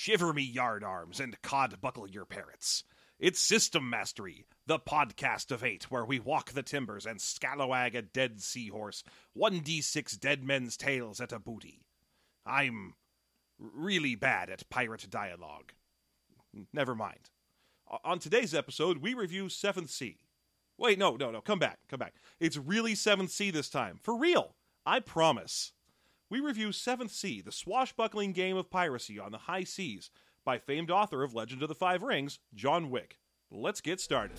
Shiver me yardarms and cod buckle your parrots. It's System Mastery, the podcast of 8, where we walk the timbers and scalawag a dead seahorse, 1d6 dead men's tails at a booty. I'm really bad at pirate dialogue. Never mind. On today's episode, we review 7th Sea. Wait, no, come back. It's really 7th Sea this time. For real. I promise. We review 7th Sea, the swashbuckling game of piracy on the high seas, by famed author of Legend of the Five Rings, John Wick. Let's get started.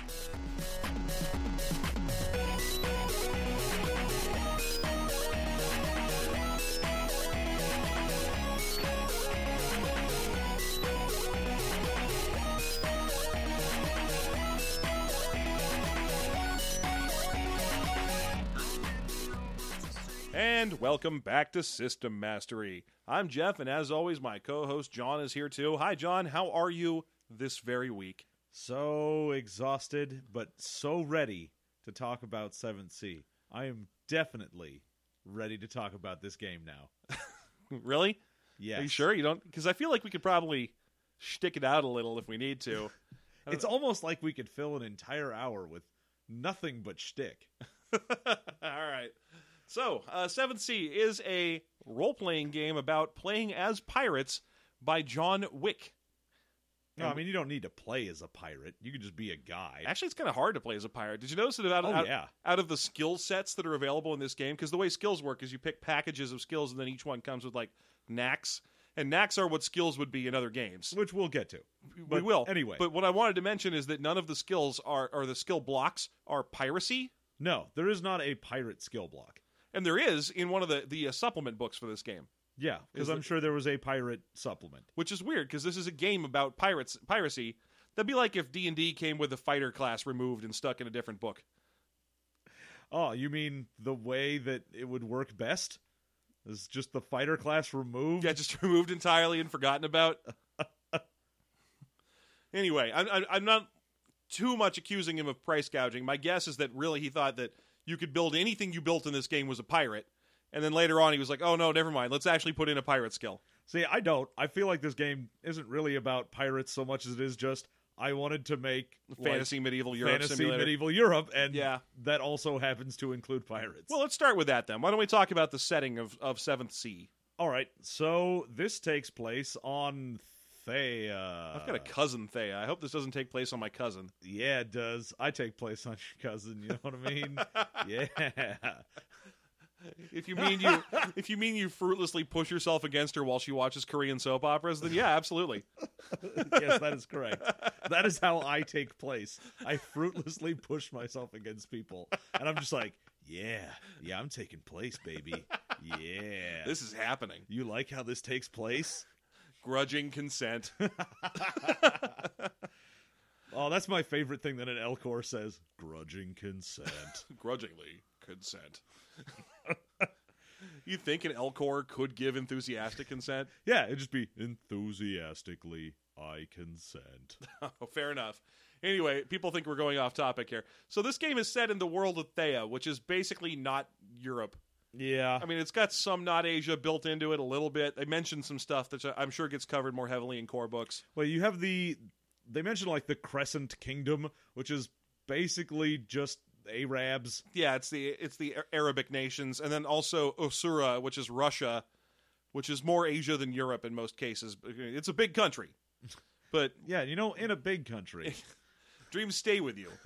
And welcome back to System Mastery. I'm Jeff, and as always, my co-host John is here too. Hi, John. How are you this very week? So exhausted, but so ready to talk about 7th Sea. I am definitely ready to talk about this game now. Really? Yes. Are you sure you don't? Because I feel like we could probably shtick it out a little if we need to. It's almost like we could fill an entire hour with nothing but shtick. All right. So, 7th Sea is a role-playing game about playing as pirates by John Wick. No, I mean, you don't need to play as a pirate. You can just be a guy. Actually, it's kind of hard to play as a pirate. Did you notice that out of the skill sets that are available in this game? Because the way skills work is you pick packages of skills, and then each one comes with, like, knacks. And knacks are what skills would be in other games. Which we'll get to. We will. Anyway. But what I wanted to mention is that none of the skills or the skill blocks are piracy. No, there is not a pirate skill block. And there is in one of the supplement books for this game. Yeah, because I'm sure there was a pirate supplement. Which is weird, because this is a game about piracy. That'd be like if D&D came with the fighter class removed and stuck in a different book. Oh, you mean the way that it would work best? Is just the fighter class removed? Yeah, just removed entirely and forgotten about. Anyway, I'm not too much accusing him of price gouging. My guess is that really he thought that you could build anything you built in this game was a pirate. And then later on he was like, oh no, never mind. Let's actually put in a pirate skill. See, I don't. I feel like this game isn't really about pirates so much as it is just, I wanted to make Fantasy Medieval Europe Fantasy simulator. Medieval Europe, and yeah, that also happens to include pirates. Well, let's start with that then. Why don't we talk about the setting of 7th Sea? All right, so this takes place on Thea. I've got a cousin, Thea. I hope this doesn't take place on my cousin. Yeah, it does. I take place on your cousin, you know what I mean? Yeah. If you mean you fruitlessly push yourself against her while she watches Korean soap operas, then yeah, absolutely. Yes, that is correct. That is how I take place. I fruitlessly push myself against people. And I'm just like, yeah, I'm taking place, baby. Yeah. This is happening. You like how this takes place? Grudging consent. Oh, that's my favorite thing that an Elcor says. Grudging consent. Grudgingly consent. You think an Elcor could give enthusiastic consent? Yeah, it'd just be enthusiastically, I consent. Oh, fair enough. Anyway, people think we're going off topic here. So this game is set in the world of Thea, which is basically not Europe. Yeah. I mean, it's got some not Asia built into it a little bit. They mentioned some stuff that I'm sure gets covered more heavily in core books. Well, you have they mentioned like the Crescent Kingdom, which is basically just Arabs. Yeah, it's the Arabic nations, and then also Osura, which is Russia, which is more Asia than Europe in most cases. It's a big country, but yeah, in a big country, dreams stay with you.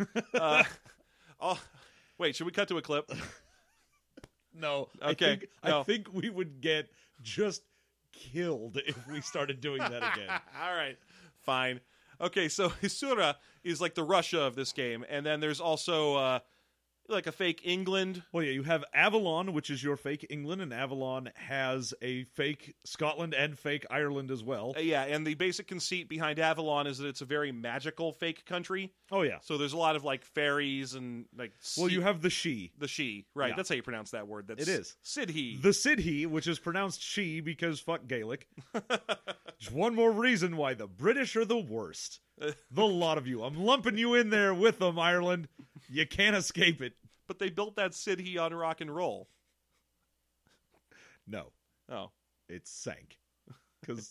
Wait, should we cut to a clip? No. Okay. I think we would get just killed if we started doing that again. All right, fine. Okay, so Osura is like the Russia of this game, and then there's also like a fake England. Well, yeah, you have Avalon, which is your fake England, and Avalon has a fake Scotland and fake Ireland as well. Yeah, and the basic conceit behind Avalon is that it's a very magical fake country. Oh, yeah. So there's a lot of like fairies and like... Well, you have the She. The She, right. Yeah. That's how you pronounce that word. It is. Sidhe. The Sidhe, which is pronounced She because fuck Gaelic. Just one more reason why the British are the worst. The lot of you. I'm lumping you in there with them, Ireland. You can't escape it. But they built that Sidhe on rock and roll. No. Oh. It sank. Because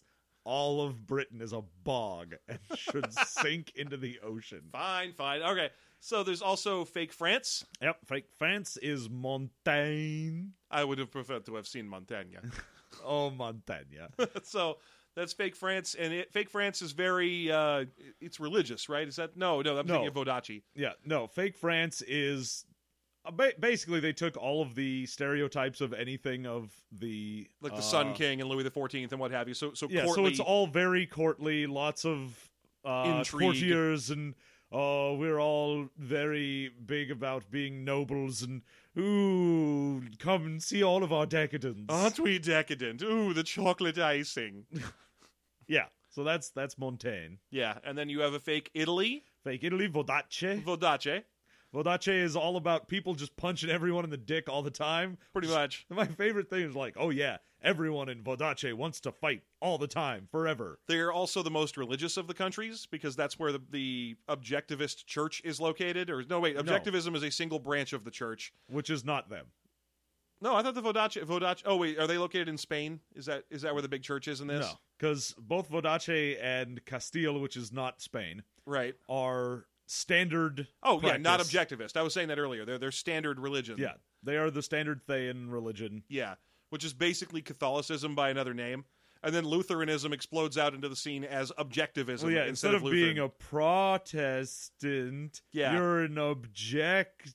all of Britain is a bog and should sink into the ocean. Fine. Okay. So there's also fake France. Yep, fake France is Montaigne. I would have preferred to have seen Montaigne. Oh, Montaigne. So that's fake France, and fake France is very it's religious, right? Is that no? I'm thinking of Vodacce. Yeah, no, fake France is basically they took all of the stereotypes of anything of the Like the Sun King and Louis XIV and what have you. So yeah, courtly, so it's all very courtly, lots of intrigue. courtiers and we're all very big about being nobles and ooh, come and see all of our decadence. Aren't we decadent? Ooh, the chocolate icing. Yeah, so that's Montaigne. Yeah, and then you have a fake Italy. Fake Italy, Vodacce. Vodacce is all about people just punching everyone in the dick all the time. Pretty much. My favorite thing is like, oh yeah, everyone in Vodacce wants to fight all the time, forever. They're also the most religious of the countries because that's where the objectivist church is located. Or no, wait, objectivism is a single branch of the church. Which is not them. No, I thought the Vodacce. Oh wait, are they located in Spain? Is that where the big church is in this? No, because both Vodacce and Castile, which is not Spain, right, are standard. Oh practice. yeah, not objectivist. I was saying that earlier. They're standard religion. Yeah, they are the standard Thean religion. Yeah, which is basically Catholicism by another name. And then Lutheranism explodes out into the scene as objectivism. Well, yeah, instead of Lutheran. being a Protestant, yeah. you're an objectant.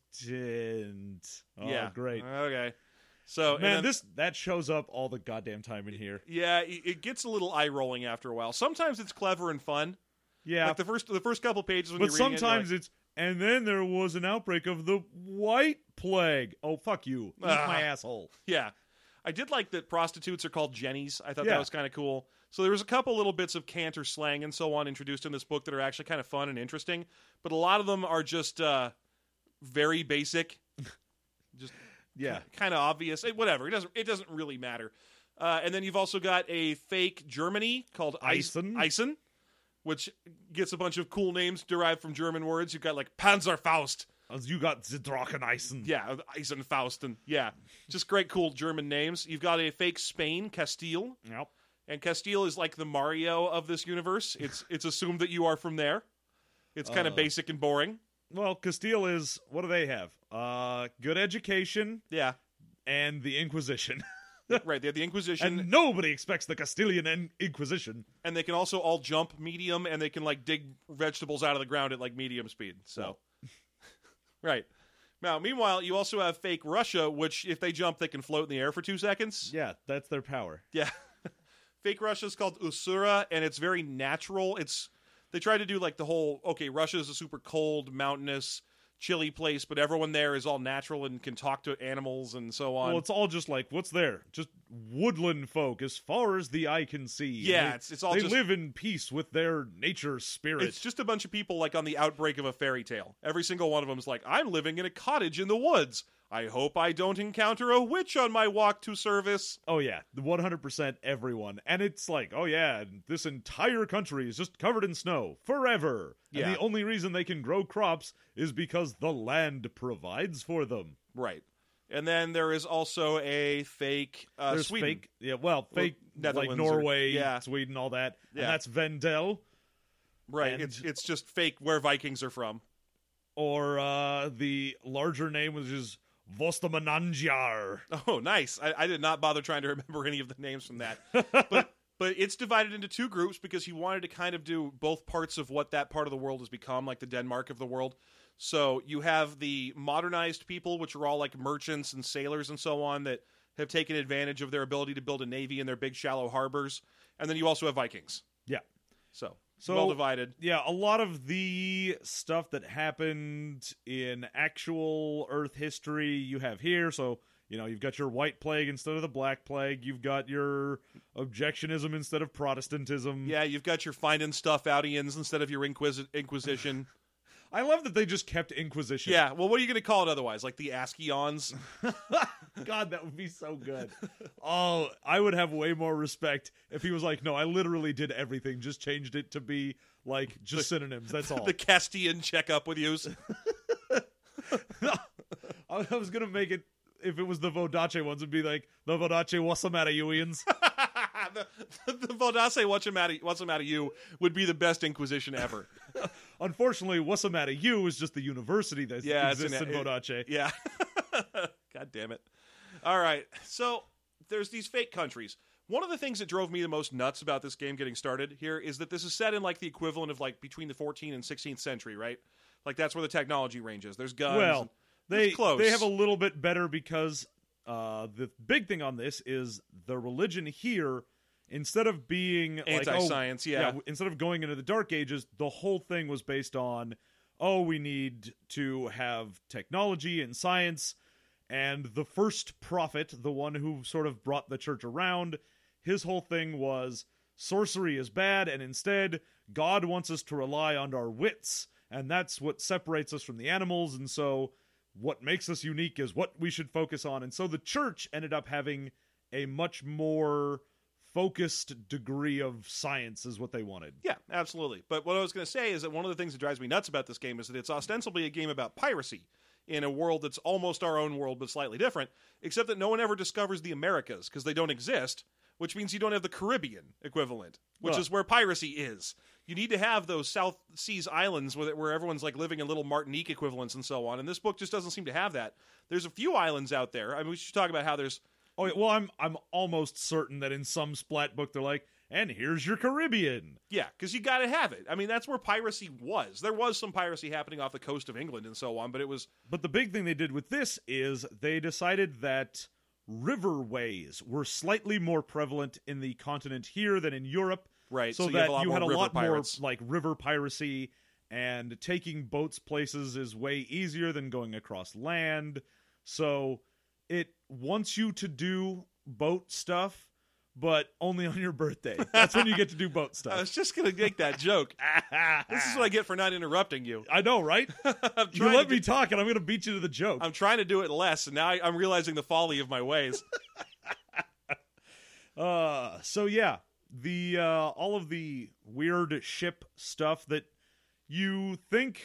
Oh, yeah. Great. Okay. So man, that shows up all the goddamn time in here. Yeah, it gets a little eye rolling after a while. Sometimes it's clever and fun. Yeah, like the first couple pages when but you're reading sometimes it, it's and then there was an outbreak of the White Plague. Oh fuck you! Eat my asshole. Yeah, I did like that prostitutes are called Jennies. I thought Yeah. that was kind of cool. So there was a couple little bits of canter slang and so on introduced in this book that are actually kind of fun and interesting. But a lot of them are just very basic. Just Yeah, kind of obvious. Whatever. It doesn't really matter. And then you've also got a fake Germany called Eisen, which gets a bunch of cool names derived from German words. You've got like Panzerfaust. you got the Dracheneisen. Yeah, Eisenfaust. And yeah, just great cool German names. You've got a fake Spain, Castile. Yep. And Castile is like the Mario of this universe. It's assumed that you are from there. It's kind of basic and boring. Well, Castile is, what do they have? Good education Yeah. and the Inquisition. Right, they have the Inquisition. And nobody expects the Castilian Inquisition. And they can also all jump medium, and they can like dig vegetables out of the ground at like medium speed. So, right. Now, meanwhile, you also have fake Russia, which if they jump, they can float in the air for 2 seconds. Yeah, that's their power. Yeah. Fake Russia is called Usura, and it's very natural. They try to do like the whole, okay, Russia is a super cold, mountainous, chilly place, but everyone there is all natural and can talk to animals and so on. Well, it's all just like, what's there? Just woodland folk as far as the eye can see. Yeah, it's all they just... live in peace with their nature spirit. It's just a bunch of people like on the outbreak of a fairy tale. Every single one of them is like, I'm living in a cottage in the woods. I hope I don't encounter a witch on my walk to service. Oh, yeah. 100% everyone. And it's like, oh, yeah, this entire country is just covered in snow forever. Yeah. And the only reason they can grow crops is because the land provides for them. Right. And then there is also a fake There's Sweden. fake, yeah, well, fake Netherlands like Norway, yeah. Sweden, all that. Yeah. And that's Vendel. Right. And- It's just fake where Vikings are from. Or the larger name, which is Vostamananjar. Oh, nice. I did not bother trying to remember any of the names from that. But it's divided into 2 groups because he wanted to kind of do both parts of what that part of the world has become, like the Denmark of the world. So you have the modernized people, which are all like merchants and sailors and so on that have taken advantage of their ability to build a navy in their big shallow harbors. And then you also have Vikings. Yeah. So So, well divided. Yeah, a lot of the stuff that happened in actual Earth history you have here. So, you've got your White Plague instead of the Black Plague. You've got your objectionism instead of Protestantism. Yeah, you've got your finding stuff outians instead of your Inquisition. I love that they just kept Inquisition. Yeah, well, what are you going to call it otherwise? Like the Ascians? God, that would be so good. Oh, I would have way more respect if he was like, no, I literally did everything, just changed it to be like just synonyms. That's all. The Castilian checkup with you. I was going to make it, if it was the Vodacce ones, it'd be like, the Vodacce, what's the matter, you Ians? the Vodace What's the Matter You would be the best Inquisition ever. Unfortunately, What's the Matter You is just the university that exists in Vodace. Yeah. God damn it. All right. So there's these fake countries. One of the things that drove me the most nuts about this game getting started here is that this is set in like the equivalent of like between the 14th and 16th century, right? Like that's where the technology range is. There's guns. Well, they close. have a little bit better because the big thing on this is the religion here, instead of being anti-science, instead of going into the Dark Ages, the whole thing was based on, we need to have technology and science. And the first prophet, the one who sort of brought the church around, his whole thing was sorcery is bad, and instead God wants us to rely on our wits, and that's what separates us from the animals, and so what makes us unique is what we should focus on. And so the church ended up having a much more focused degree of science is what they wanted. Yeah, absolutely. But what I was going to say is that one of the things that drives me nuts about this game is that it's ostensibly a game about piracy in a world that's almost our own world but slightly different, except that no one ever discovers the Americas because they don't exist, which means you don't have the Caribbean equivalent, which is where piracy is. You need to have those South Seas islands where everyone's like living in little Martinique equivalents and so on, and this book just doesn't seem to have that. There's a few islands out there. I mean, we should talk about how there's... Oh, well, I'm almost certain that in some splat book they're like, and here's your Caribbean. Yeah, because you got to have it. I mean, that's where piracy was. There was some piracy happening off the coast of England and so on, but it was... But the big thing they did with this is they decided that riverways were slightly more prevalent in the continent here than in Europe. Right, so that you had a lot more like river piracy, and taking boats places is way easier than going across land. So it wants you to do boat stuff, but only on your birthday. That's when you get to do boat stuff. I was just going to make that joke. This is what I get for not interrupting you. I know, right? You let me talk, and I'm going to beat you to the joke. I'm trying to do it less, and now I'm realizing the folly of my ways. So yeah, the all of the weird ship stuff that you think,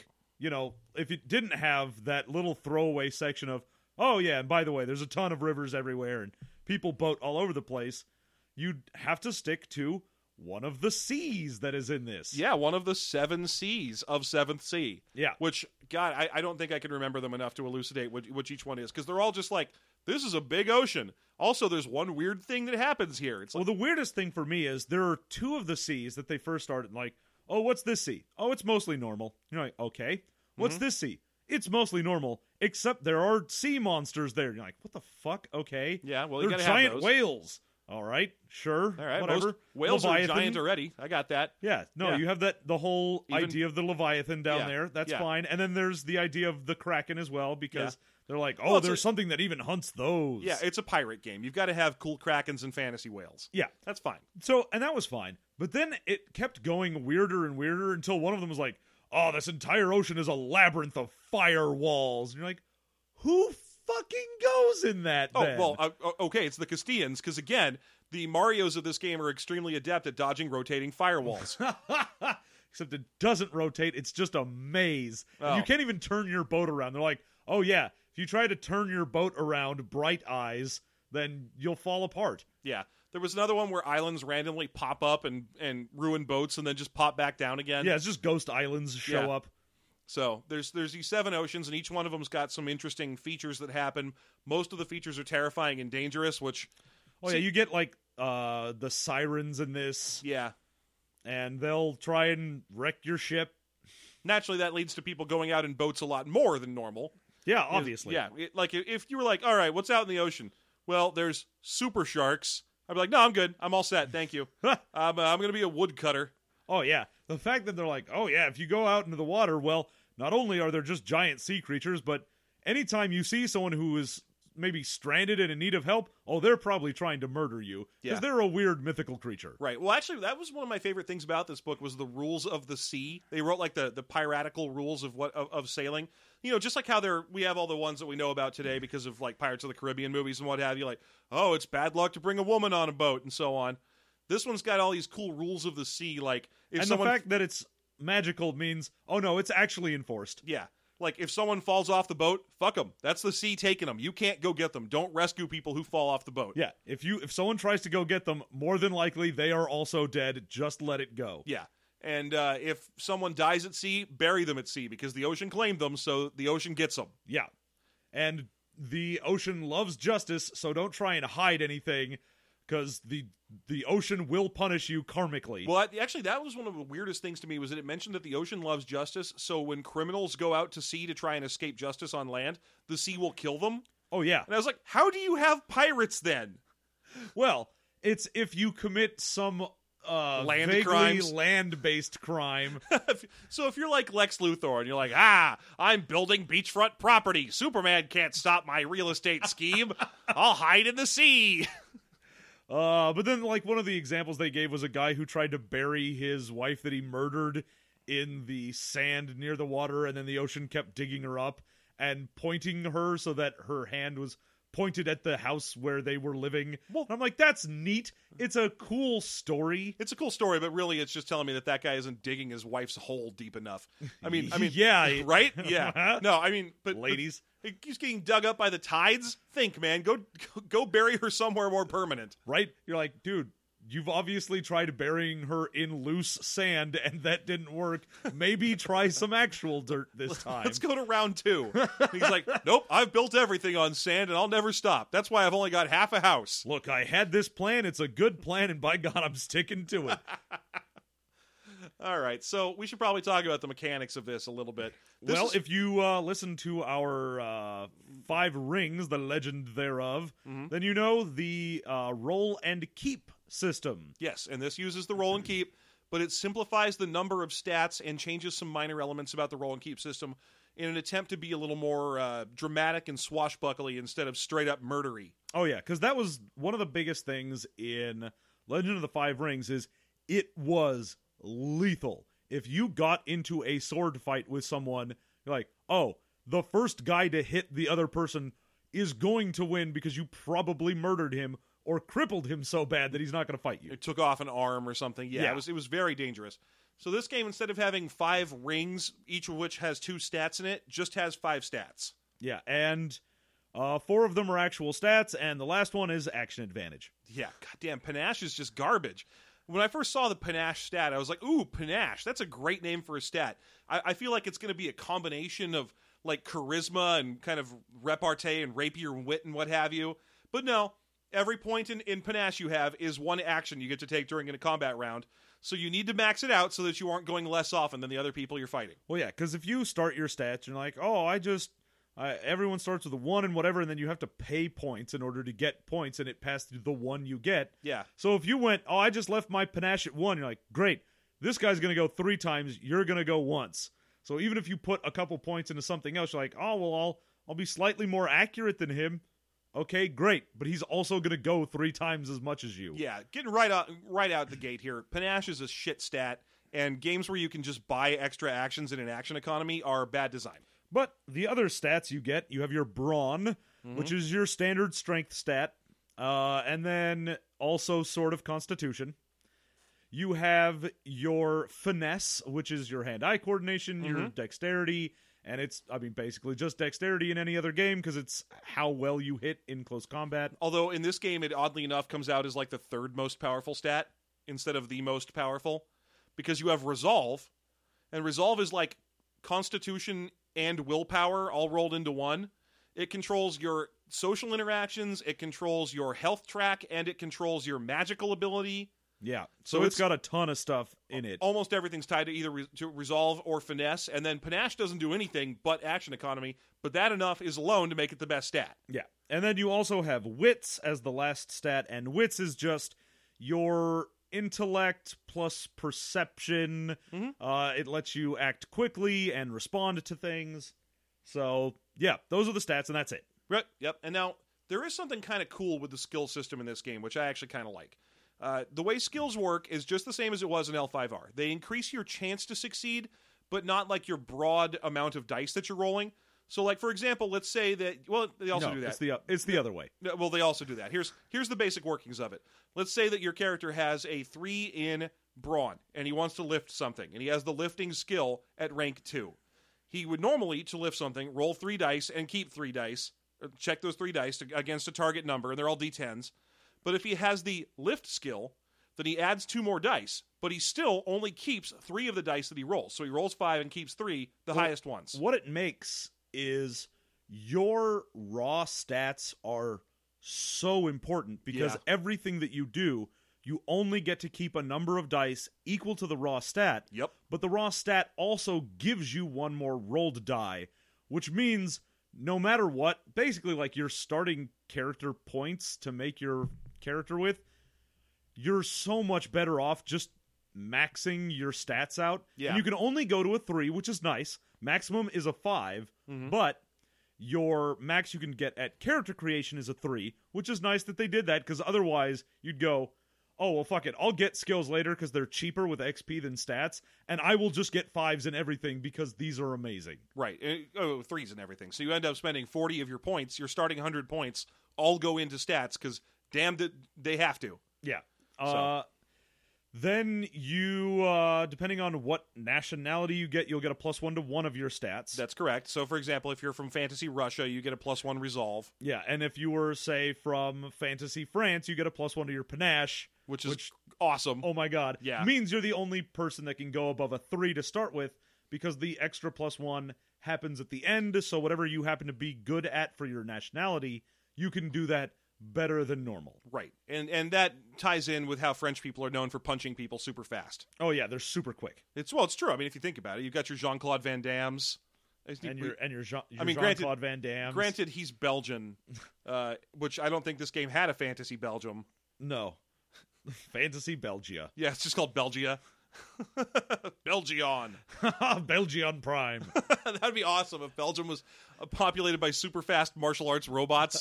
if it didn't have that little throwaway section of, oh yeah, and by the way, there's a ton of rivers everywhere, and people boat all over the place, you'd have to stick to one of the seas that is in this. Yeah, one of the 7 seas of Seventh Sea. Yeah. Which, God, I don't think I can remember them enough to elucidate which each one is, because they're all just like, this is a big ocean. Also, there's one weird thing that happens here. It's like, well, the weirdest thing for me is there are 2 of the seas that they first started like, oh, what's this sea? Oh, it's mostly normal. You're like, okay. What's this sea? It's mostly normal, except there are sea monsters there. You're like, what the fuck? Okay. Yeah, well, they're you gotta giant have those. whales. All right, sure. All right, whatever. most whales Leviathan. are giant already. I got that. Yeah, no, Yeah. you have the whole Even- idea of the Leviathan down there. That's yeah. fine. And then there's the idea of the Kraken as well, because they're like, Well, there's something that even hunts those. Yeah, it's a pirate game. You've got to have cool krakens and fantasy whales. Yeah. That's fine. So, and that was fine. But then it kept going weirder and weirder until one of them was like, oh, this entire ocean is a labyrinth of firewalls. And you're like, who fucking goes in that then? Oh, well, okay, it's the Castilians, because again, the Marios of this game are extremely adept at dodging rotating firewalls. Except it doesn't rotate. It's just a maze. And Oh. you can't even turn your boat around. They're like, oh yeah, if you try to turn your boat around Bright Eyes, then you'll fall apart. Yeah. There was another one where islands randomly pop up and ruin boats and then just pop back down again. Yeah, it's just ghost islands show Yeah. up. So there's these 7 oceans, and each one of them's got some interesting features that happen. Most of the features are terrifying and dangerous, which... Oh yeah, you get like the sirens in this, Yeah. and they'll try and wreck your ship. Naturally, that leads to people going out in boats a lot more than normal. Yeah, obviously. Yeah, like if you were like, all right, what's out in the ocean? Well, there's super sharks. I'd be like, no, I'm good. I'm all set. Thank you. I'm going to be a woodcutter. Oh yeah, the fact that they're like, oh yeah, if you go out into the water, well, not only are there just giant sea creatures, but anytime you see someone who is maybe stranded and in need of help, oh, they're probably trying to murder you because Yeah. they're a weird mythical creature. Right. Well, actually, that was one of my favorite things about this book was the rules of the sea. They wrote like the piratical rules of sailing. Just like how we have all the ones that we know about today because of like Pirates of the Caribbean movies and what have you. Like, oh, it's bad luck to bring a woman on a boat and so on. This one's got all these cool rules of the sea. Like, if And someone... the fact that it's magical means, oh no, it's actually enforced. Yeah. Like, if someone falls off the boat, fuck them. That's the sea taking them. You can't go get them. Don't rescue people who fall off the boat. Yeah, if someone tries to go get them, more than likely they are also dead. Just let it go. Yeah. And if someone dies at sea, bury them at sea because the ocean claimed them, so the ocean gets them. Yeah. And the ocean loves justice, so don't try and hide anything because the ocean will punish you karmically. Well, actually, that was one of the weirdest things to me, was that it mentioned that the ocean loves justice, so when criminals go out to sea to try and escape justice on land, the sea will kill them. Oh, yeah. And I was like, how do you have pirates then? Well, it's if you commit some Land vaguely crimes. land-based crime. So if you're like Lex Luthor and you're like, I'm building beachfront property. Superman can't stop my real estate scheme. I'll hide in the sea. But then, like, one of the examples they gave was a guy who tried to bury his wife that he murdered in the sand near the water, and then the ocean kept digging her up and pointing her so that her hand was pointed at the house where they were living. Well, and I'm like, that's neat. It's a cool story. It's a cool story, but really it's just telling me that guy isn't digging his wife's hole deep enough. I mean, yeah. Right? Yeah. No, I mean, but ladies. He's getting dug up by the tides. Think, man. Go bury her somewhere more permanent. Right? You're like, dude, you've obviously tried burying her in loose sand, and that didn't work. Maybe try some actual dirt this time. Let's go to round 2. He's like, nope, I've built everything on sand, and I'll never stop. That's why I've only got half a house. Look, I had this plan. It's a good plan, and by God, I'm sticking to it. All right, so we should probably talk about the mechanics of this a little bit. If you listen to our 5 Rings, the legend thereof, then you know the roll and keep system. Yes, and this uses the roll and keep, but it simplifies the number of stats and changes some minor elements about the roll and keep system in an attempt to be a little more dramatic and swashbuckly instead of straight up murdery. Oh yeah, because that was one of the biggest things in Legend of the Five Rings is it was lethal. If you got into a sword fight with someone, you're like, oh, the first guy to hit the other person is going to win because you probably murdered him or crippled him so bad that he's not going to fight you. It took off an arm or something. Yeah. It was very dangerous. So this game, instead of having 5 rings, each of which has 2 stats in it, just has 5 stats. Yeah, and 4 of them are actual stats, and the last one is action advantage. Yeah, goddamn, Panache is just garbage. When I first saw the Panache stat, I was like, ooh, Panache, that's a great name for a stat. I feel like it's going to be a combination of, like, charisma and kind of repartee and rapier wit and what have you. But no, every point in Panache you have is one action you get to take during a combat round. So you need to max it out so that you aren't going less often than the other people you're fighting. Well, yeah, because if you start your stats, you're like, oh, everyone starts with a 1 and whatever, and then you have to pay points in order to get points, and it passed the 1 you get. Yeah. So if you went, oh, I just left my Panache at 1, you're like, great, this guy's going to go 3 times, you're going to go once. So even if you put a couple points into something else, you're like, oh, well, I'll be slightly more accurate than him. Okay, great, but he's also going to go 3 times as much as you. Yeah, getting right out the gate here. Panache is a shit stat, and games where you can just buy extra actions in an action economy are bad design. But the other stats you get, you have your brawn, which is your standard strength stat, and then also sort of constitution. You have your finesse, which is your hand-eye coordination, your dexterity, and it's, basically just dexterity in any other game because it's how well you hit in close combat. Although in this game, it oddly enough comes out as like the 3rd most powerful stat instead of the most powerful, because you have resolve, and resolve is like constitution and willpower all rolled into one. It controls your social interactions, it controls your health track, and it controls your magical ability. Yeah, so it's got a ton of stuff in it. Almost everything's tied to either to resolve or finesse, and then Panache doesn't do anything but action economy, but that enough is alone to make it the best stat. Yeah, and then you also have wits as the last stat, and wits is just your intellect plus perception. It lets you act quickly and respond to things. So, yeah, those are the stats, and that's it. Right, yep. And now, there is something kind of cool with the skill system in this game, which I actually kind of like. The way skills work is just the same as it was in L5R. They increase your chance to succeed, but not like your broad amount of dice that you're rolling. So, like, for example, let's say that... Well, they also do that. It's the other way. Well, they also do that. Here's the basic workings of it. Let's say that your character has a 3 in brawn, and he wants to lift something, and he has the lifting skill at rank 2. he would normally, to lift something, roll 3 dice and keep 3 dice, check those 3 dice against a target number, and they're all d10s. But if he has the lift skill, then he adds 2 more dice, but he still only keeps 3 of the dice that he rolls. So he rolls 5 and keeps 3, the highest ones. What it makes is your raw stats are so important because everything that you do, you only get to keep a number of dice equal to the raw stat. Yep. But the raw stat also gives you 1 more rolled die, which means no matter what, basically like your starting character points to make your character with, you're so much better off just maxing your stats out. Yeah. And you can only go to a 3, which is nice. Maximum is a 5, but your max you can get at character creation is a 3, which is nice that they did that, because otherwise you'd go, oh, well, fuck it. I'll get skills later because they're cheaper with XP than stats, and I will just get 5s and everything because these are amazing. Right. 3s and everything. So you end up spending 40 of your points. You're starting 100 points. All go into stats because, damn, they have to. Yeah. So. Then you, depending on what nationality you get, you'll get a +1 to 1 of your stats. That's correct. So, for example, if you're from Fantasy Russia, you get a +1 resolve. Yeah, and if you were, say, from Fantasy France, you get a +1 to your panache. Which is awesome. Oh my god. Yeah. Means you're the only person that can go above a 3 to start with, because the extra +1 happens at the end, so whatever you happen to be good at for your nationality, you can do that better than normal. Right. And that ties in with how French people are known for punching people super fast. Oh yeah, they're super quick. It's true. I mean, if you think about it, you've got your Jean-Claude Van Dammes. And your Jean-Claude Van Damme. Granted, he's Belgian, which I don't think this game had a Fantasy Belgium. No. Fantasy Belgia. Yeah, it's just called Belgia. Belgion. Belgion Prime. That'd be awesome if Belgium was populated by super fast martial arts robots.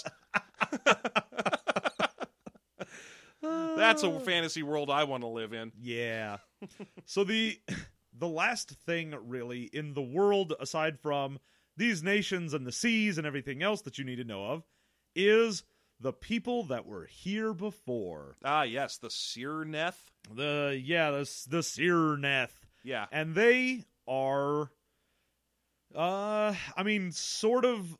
That's a fantasy world I want to live in. Yeah. So the last thing really in the world, aside from these nations and the seas and everything else that you need to know of, is the people that were here before. Ah, yes, the Sirneth. The Sirneth. Yeah. And they are, sort of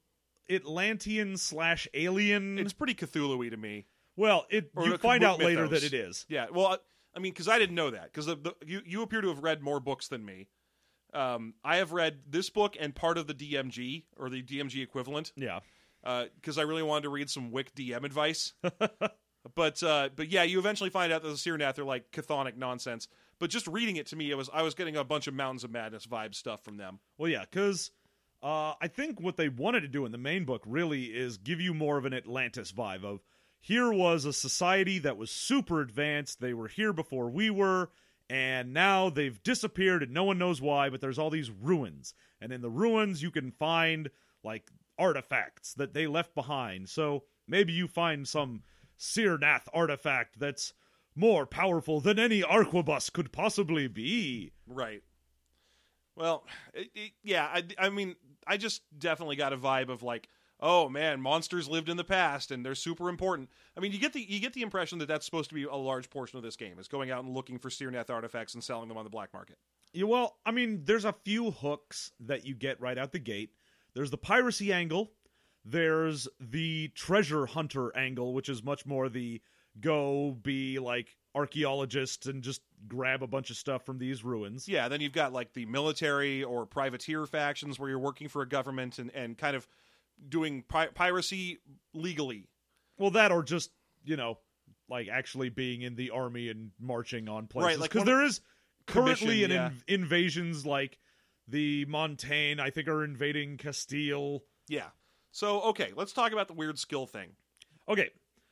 Atlantean/alien. It's pretty Cthulhu-y to me. Well, you find out later that it is. Yeah, well, I mean, because I didn't know that. Because you appear to have read more books than me. I have read this book and part of the DMG, or the DMG equivalent. Yeah. Because I really wanted to read some Wick DM advice. But yeah, you eventually find out that the Sirnath are like chthonic nonsense. But just reading it to me, I was getting a bunch of Mountains of Madness vibe stuff from them. Well, yeah, because I think what they wanted to do in the main book really is give you more of an Atlantis vibe of, here was a society that was super advanced, they were here before we were, and now they've disappeared and no one knows why, but there's all these ruins. And in the ruins you can find, like, artifacts that they left behind. So maybe you find some Sirnath artifact that's more powerful than any arquebus could possibly be. Right. Well, yeah, I mean, I just definitely got a vibe of like, oh man, monsters lived in the past and they're super important. I mean, you get the impression that that's supposed to be a large portion of this game, is going out and looking for Sirnath artifacts and selling them on the black market. Yeah, well, I mean, there's a few hooks that you get right out the gate. There's the piracy angle. There's the treasure hunter angle, which is much more the go be like archaeologist and just grab a bunch of stuff from these ruins. Yeah, then you've got like the military or privateer factions where you're working for a government and kind of doing piracy legally. Well, that or just, like actually being in the army and marching on places. Right, like because there is currently invasions like the Montaigne, I think, are invading Castile. Yeah. So, okay, let's talk about the weird skill thing. Okay.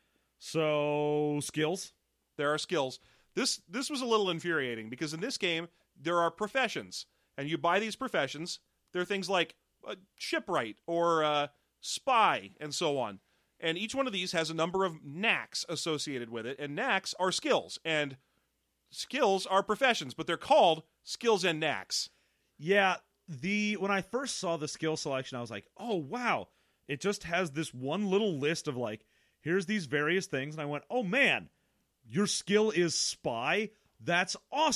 So, skills. There are skills. This was a little infuriating because in this game, there are professions. And you buy these professions. There are things like shipwright or spy and so on. And each one of these has a number of knacks associated with it. And knacks are skills. And skills are professions. But they're called skills and knacks. Yeah. When I first saw the skill selection, I was like, oh, wow. It just has this one little list of like, here's these various things. And I went, oh man, your skill is spy? That's awesome.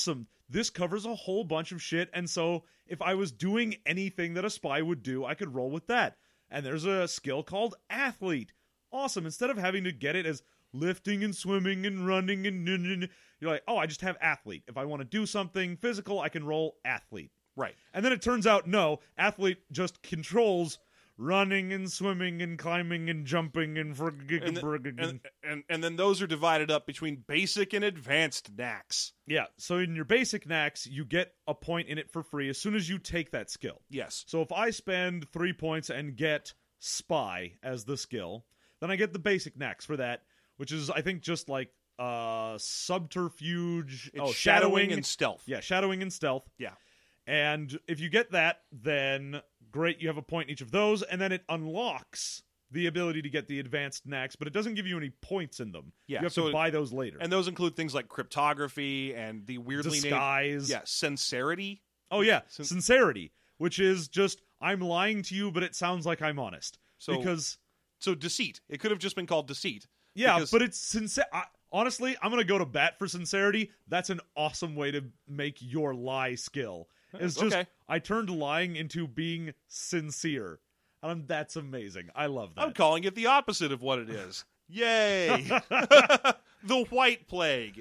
this covers a whole bunch of shit, and so if I was doing anything that a spy would do, I could roll with that. And there's a skill called Athlete. Awesome. Instead of having to get it as lifting and swimming and running and you're like, oh, I just have Athlete. If I want to do something physical, I can roll Athlete. Right. And then it turns out, no, Athlete just controls running and swimming and climbing and jumping and and then those are divided up between basic and advanced knacks. yeah. So in your basic knacks, you get a point in it for free as soon as you take that skill. Yes. So if I spend 3 points and get Spy as the skill, then I get the basic knacks for that, which is, I think, just like subterfuge. It's shadowing and stealth. Yeah, shadowing and stealth. Yeah. And if you get that, then great, you have a point in each of those, and then it unlocks the ability to get the advanced knacks, but it doesn't give you any points in them. Yeah, You have so to buy those later. And those include things like cryptography and the weirdly Disguise. named sincerity. Oh, yeah, sincerity, which is just, I'm lying to you, but it sounds like I'm honest. So deceit. It could have just been called deceit. Yeah, but it's sincere. Honestly, I'm going to go to bat for sincerity. That's an awesome way to make your lie skill. It's just, Okay. I turned lying into being sincere. And that's amazing. I love that. I'm calling it the opposite of what it is. Yay! The White Plague.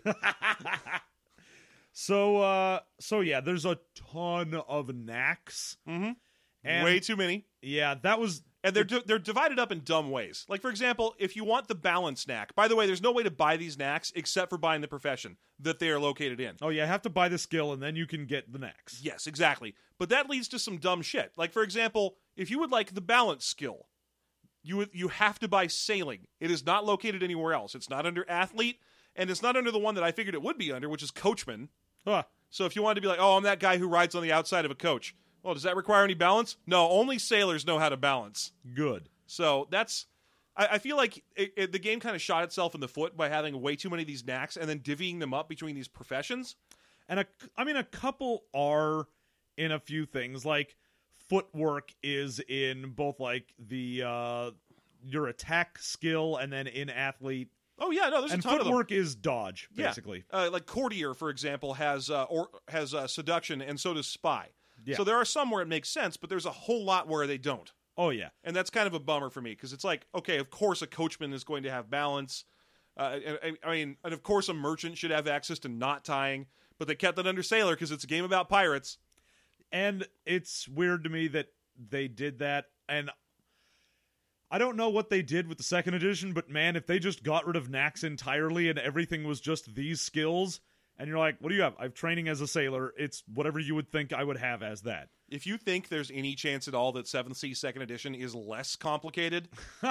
So yeah, there's a ton of knacks. Mm-hmm. And Way too many. yeah, that was... And they're divided up in dumb ways. Like, for example, if you want the balance knack, by the way, there's no way to buy these knacks except for buying the profession that they are located in. Oh, yeah, I have to buy the skill, and then you can get the knacks. Yes, exactly. But that leads to some dumb shit. Like, for example, if you would like the balance skill, you have to buy sailing. It is not located anywhere else. It's not under athlete, and it's not under the one that I figured it would be under, which is coachman. Huh. So if you wanted to be like, oh, I'm that guy who rides on the outside of a coach. Well, does that require any balance? No, only sailors know how to balance. Good. So that's... I feel like the game kind of shot itself in the foot by having way too many of these knacks and then divvying them up between these professions. And a couple are in a few things. Like, footwork is in both, like, the your attack skill and then in athlete. Oh yeah, no, there's and a ton of them. Footwork is dodge, basically. Yeah. Like courtier, for example, has seduction, and so does spy. Yeah. So there are some where it makes sense, but there's a whole lot where they don't. Oh yeah, and that's kind of a bummer for me because it's like, okay, of course a coachman is going to have balance. I mean, and of course a merchant should have access to knot tying, but they kept that under sailor because it's a game about pirates. And it's weird to me that they did that, and I don't know what they did with the second edition, but man, if they just got rid of knacks entirely and everything was just these skills, and you're like, what do you have? I have training as a sailor. It's whatever you would think I would have as that. If you think there's any chance at all that 7th Sea 2nd Edition is less complicated...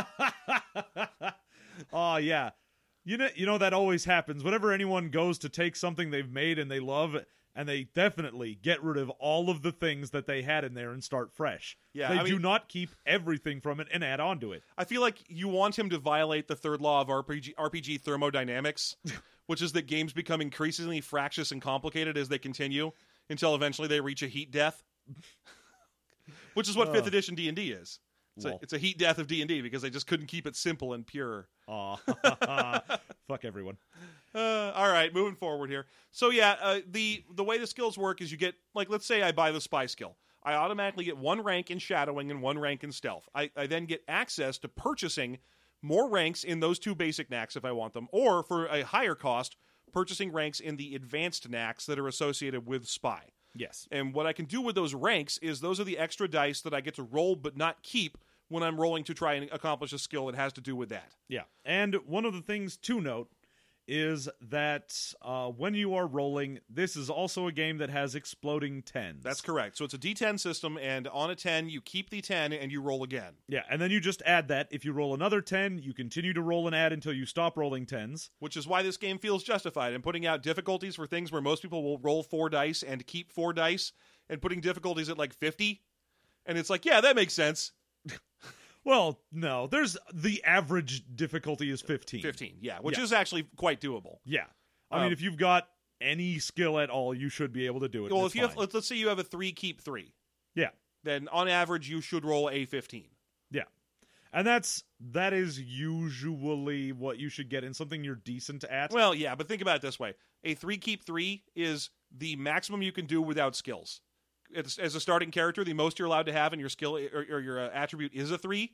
Oh, yeah. You know that always happens. Whenever anyone goes to take something they've made and they love, and they definitely get rid of all of the things that they had in there and start fresh. Yeah, They do not keep everything from it and add on to it. I feel like you want him to violate the third law of RPG thermodynamics, which is that games become increasingly fractious and complicated as they continue until eventually they reach a heat death, which is what 5th edition D&D is. It's a heat death of D&D because they just couldn't keep it simple and pure. Aw. Fuck everyone. All right, moving forward here. So yeah, the way the skills work is you get, like, let's say I buy the spy skill. I automatically get 1 rank in shadowing and 1 rank in stealth. I then get access to purchasing more ranks in those 2 basic knacks if I want them, or for a higher cost, purchasing ranks in the advanced knacks that are associated with spy. Yes. And what I can do with those ranks is those are the extra dice that I get to roll but not keep when I'm rolling to try and accomplish a skill that has to do with that. Yeah. And one of the things to note is that when you are rolling, this is also a game that has exploding 10s. That's correct. So it's a D10 system, and on a 10, you keep the 10 and you roll again. Yeah, and then you just add that. If you roll another 10, you continue to roll and add until you stop rolling 10s. Which is why this game feels justified in putting out difficulties for things where most people will roll 4 dice and keep 4 dice, and putting difficulties at like 50. And it's like, yeah, that makes sense. Well, no. There's the average difficulty is 15. 15, yeah, which is actually quite doable. Yeah. I mean, if you've got any skill at all, you should be able to do it. Well, if you have, let's say you have a 3 keep 3. Yeah. Then on average you should roll a 15. Yeah. And that is usually what you should get in something you're decent at. Well, yeah, but think about it this way. A 3 keep 3 is the maximum you can do without skills. As a starting character, the most you're allowed to have in your skill or your attribute is a 3.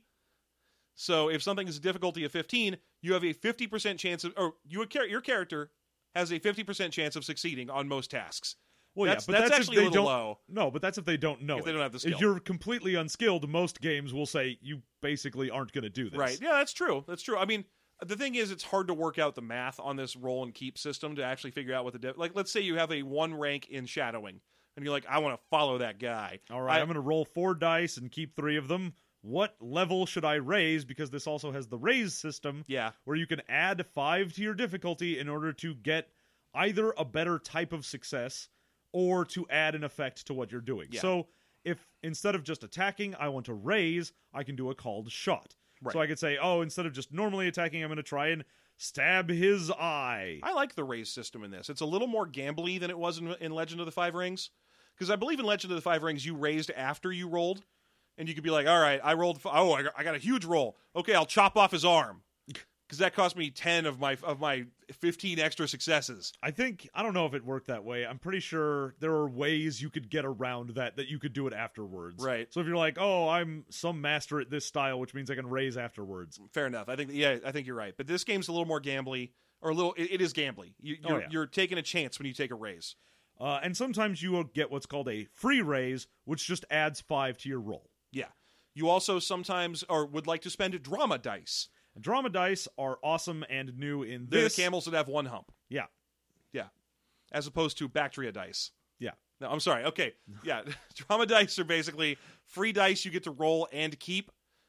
So if something is a difficulty of 15, you have a 50% chance of, or your character has a 50% chance of succeeding on most tasks. Well, that's yeah, but that's actually if a they little don't, low. No, but that's if they don't know. If they don't have the skill. If you're completely unskilled, most games will say you basically aren't going to do this. Right. Yeah, that's true. That's true. I mean, the thing is, it's hard to work out the math on this roll and keep system to actually figure out what like, let's say you have a 1 rank in shadowing, and you're like, I want to follow that guy. All right, I'm going to roll 4 dice and keep 3 of them. What level should I raise? Because this also has the raise system. Yeah. Where you can add 5 to your difficulty in order to get either a better type of success or to add an effect to what you're doing. Yeah. So if instead of just attacking, I want to raise, I can do a called shot. Right. So I could say, oh, instead of just normally attacking, I'm going to try and stab his eye. I like the raise system in this. It's a little more gambly than it was in Legend of the Five Rings. Because I believe in Legend of the Five Rings, you raised after you rolled. And you could be like, all right, I rolled, I got a huge roll. Okay, I'll chop off his arm. Because that cost me 10 of my 15 extra successes. I don't know if it worked that way. I'm pretty sure there are ways you could get around that you could do it afterwards. Right. So if you're like, oh, I'm some master at this style, which means I can raise afterwards. Fair enough. I think you're right. But this game's a little more gambly, or it is gambly. You're taking a chance when you take a raise. And sometimes you will get what's called a free raise, which just adds 5 to your roll. Yeah. You also sometimes would like to spend drama dice. Drama dice are awesome and new in They're this. the camels that have 1 hump. Yeah. Yeah. As opposed to Bactria dice. Yeah. No, I'm sorry. Okay. Yeah. Drama dice are basically free dice you get to roll and keep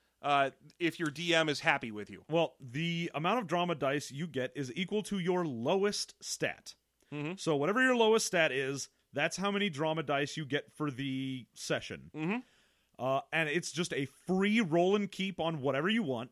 if your DM is happy with you. Well, the amount of drama dice you get is equal to your lowest stat. Mm-hmm. So whatever your lowest stat is, that's how many drama dice you get for the session. Mm-hmm. And it's just a free roll and keep on whatever you want.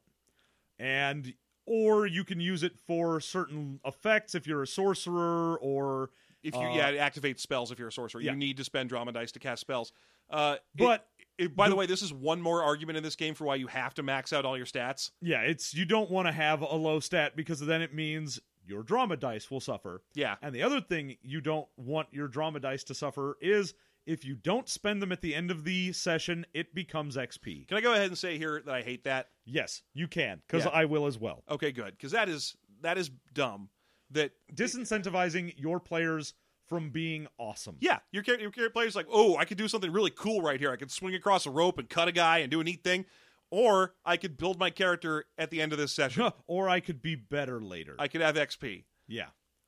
Or you can use it for certain effects if you're a sorcerer, or if you activate spells if you're a sorcerer. Yeah. You need to spend drama dice to cast spells. By the way, this is one more argument in this game for why you have to max out all your stats. Yeah, you don't want to have a low stat because then it means your drama dice will suffer. Yeah. And the other thing you don't want your drama dice to suffer is if you don't spend them at the end of the session, it becomes XP. Can I go ahead and say here that I hate that? Yes, you can, because Yeah. I will as well. Okay, good. Because that is dumb. That Disincentivizing your players from being awesome. Yeah, your player's like, oh, I could do something really cool right here. I could swing across a rope and cut a guy and do a neat thing. Or I could build my character at the end of this session. Or I could be better later. I could have XP. Yeah.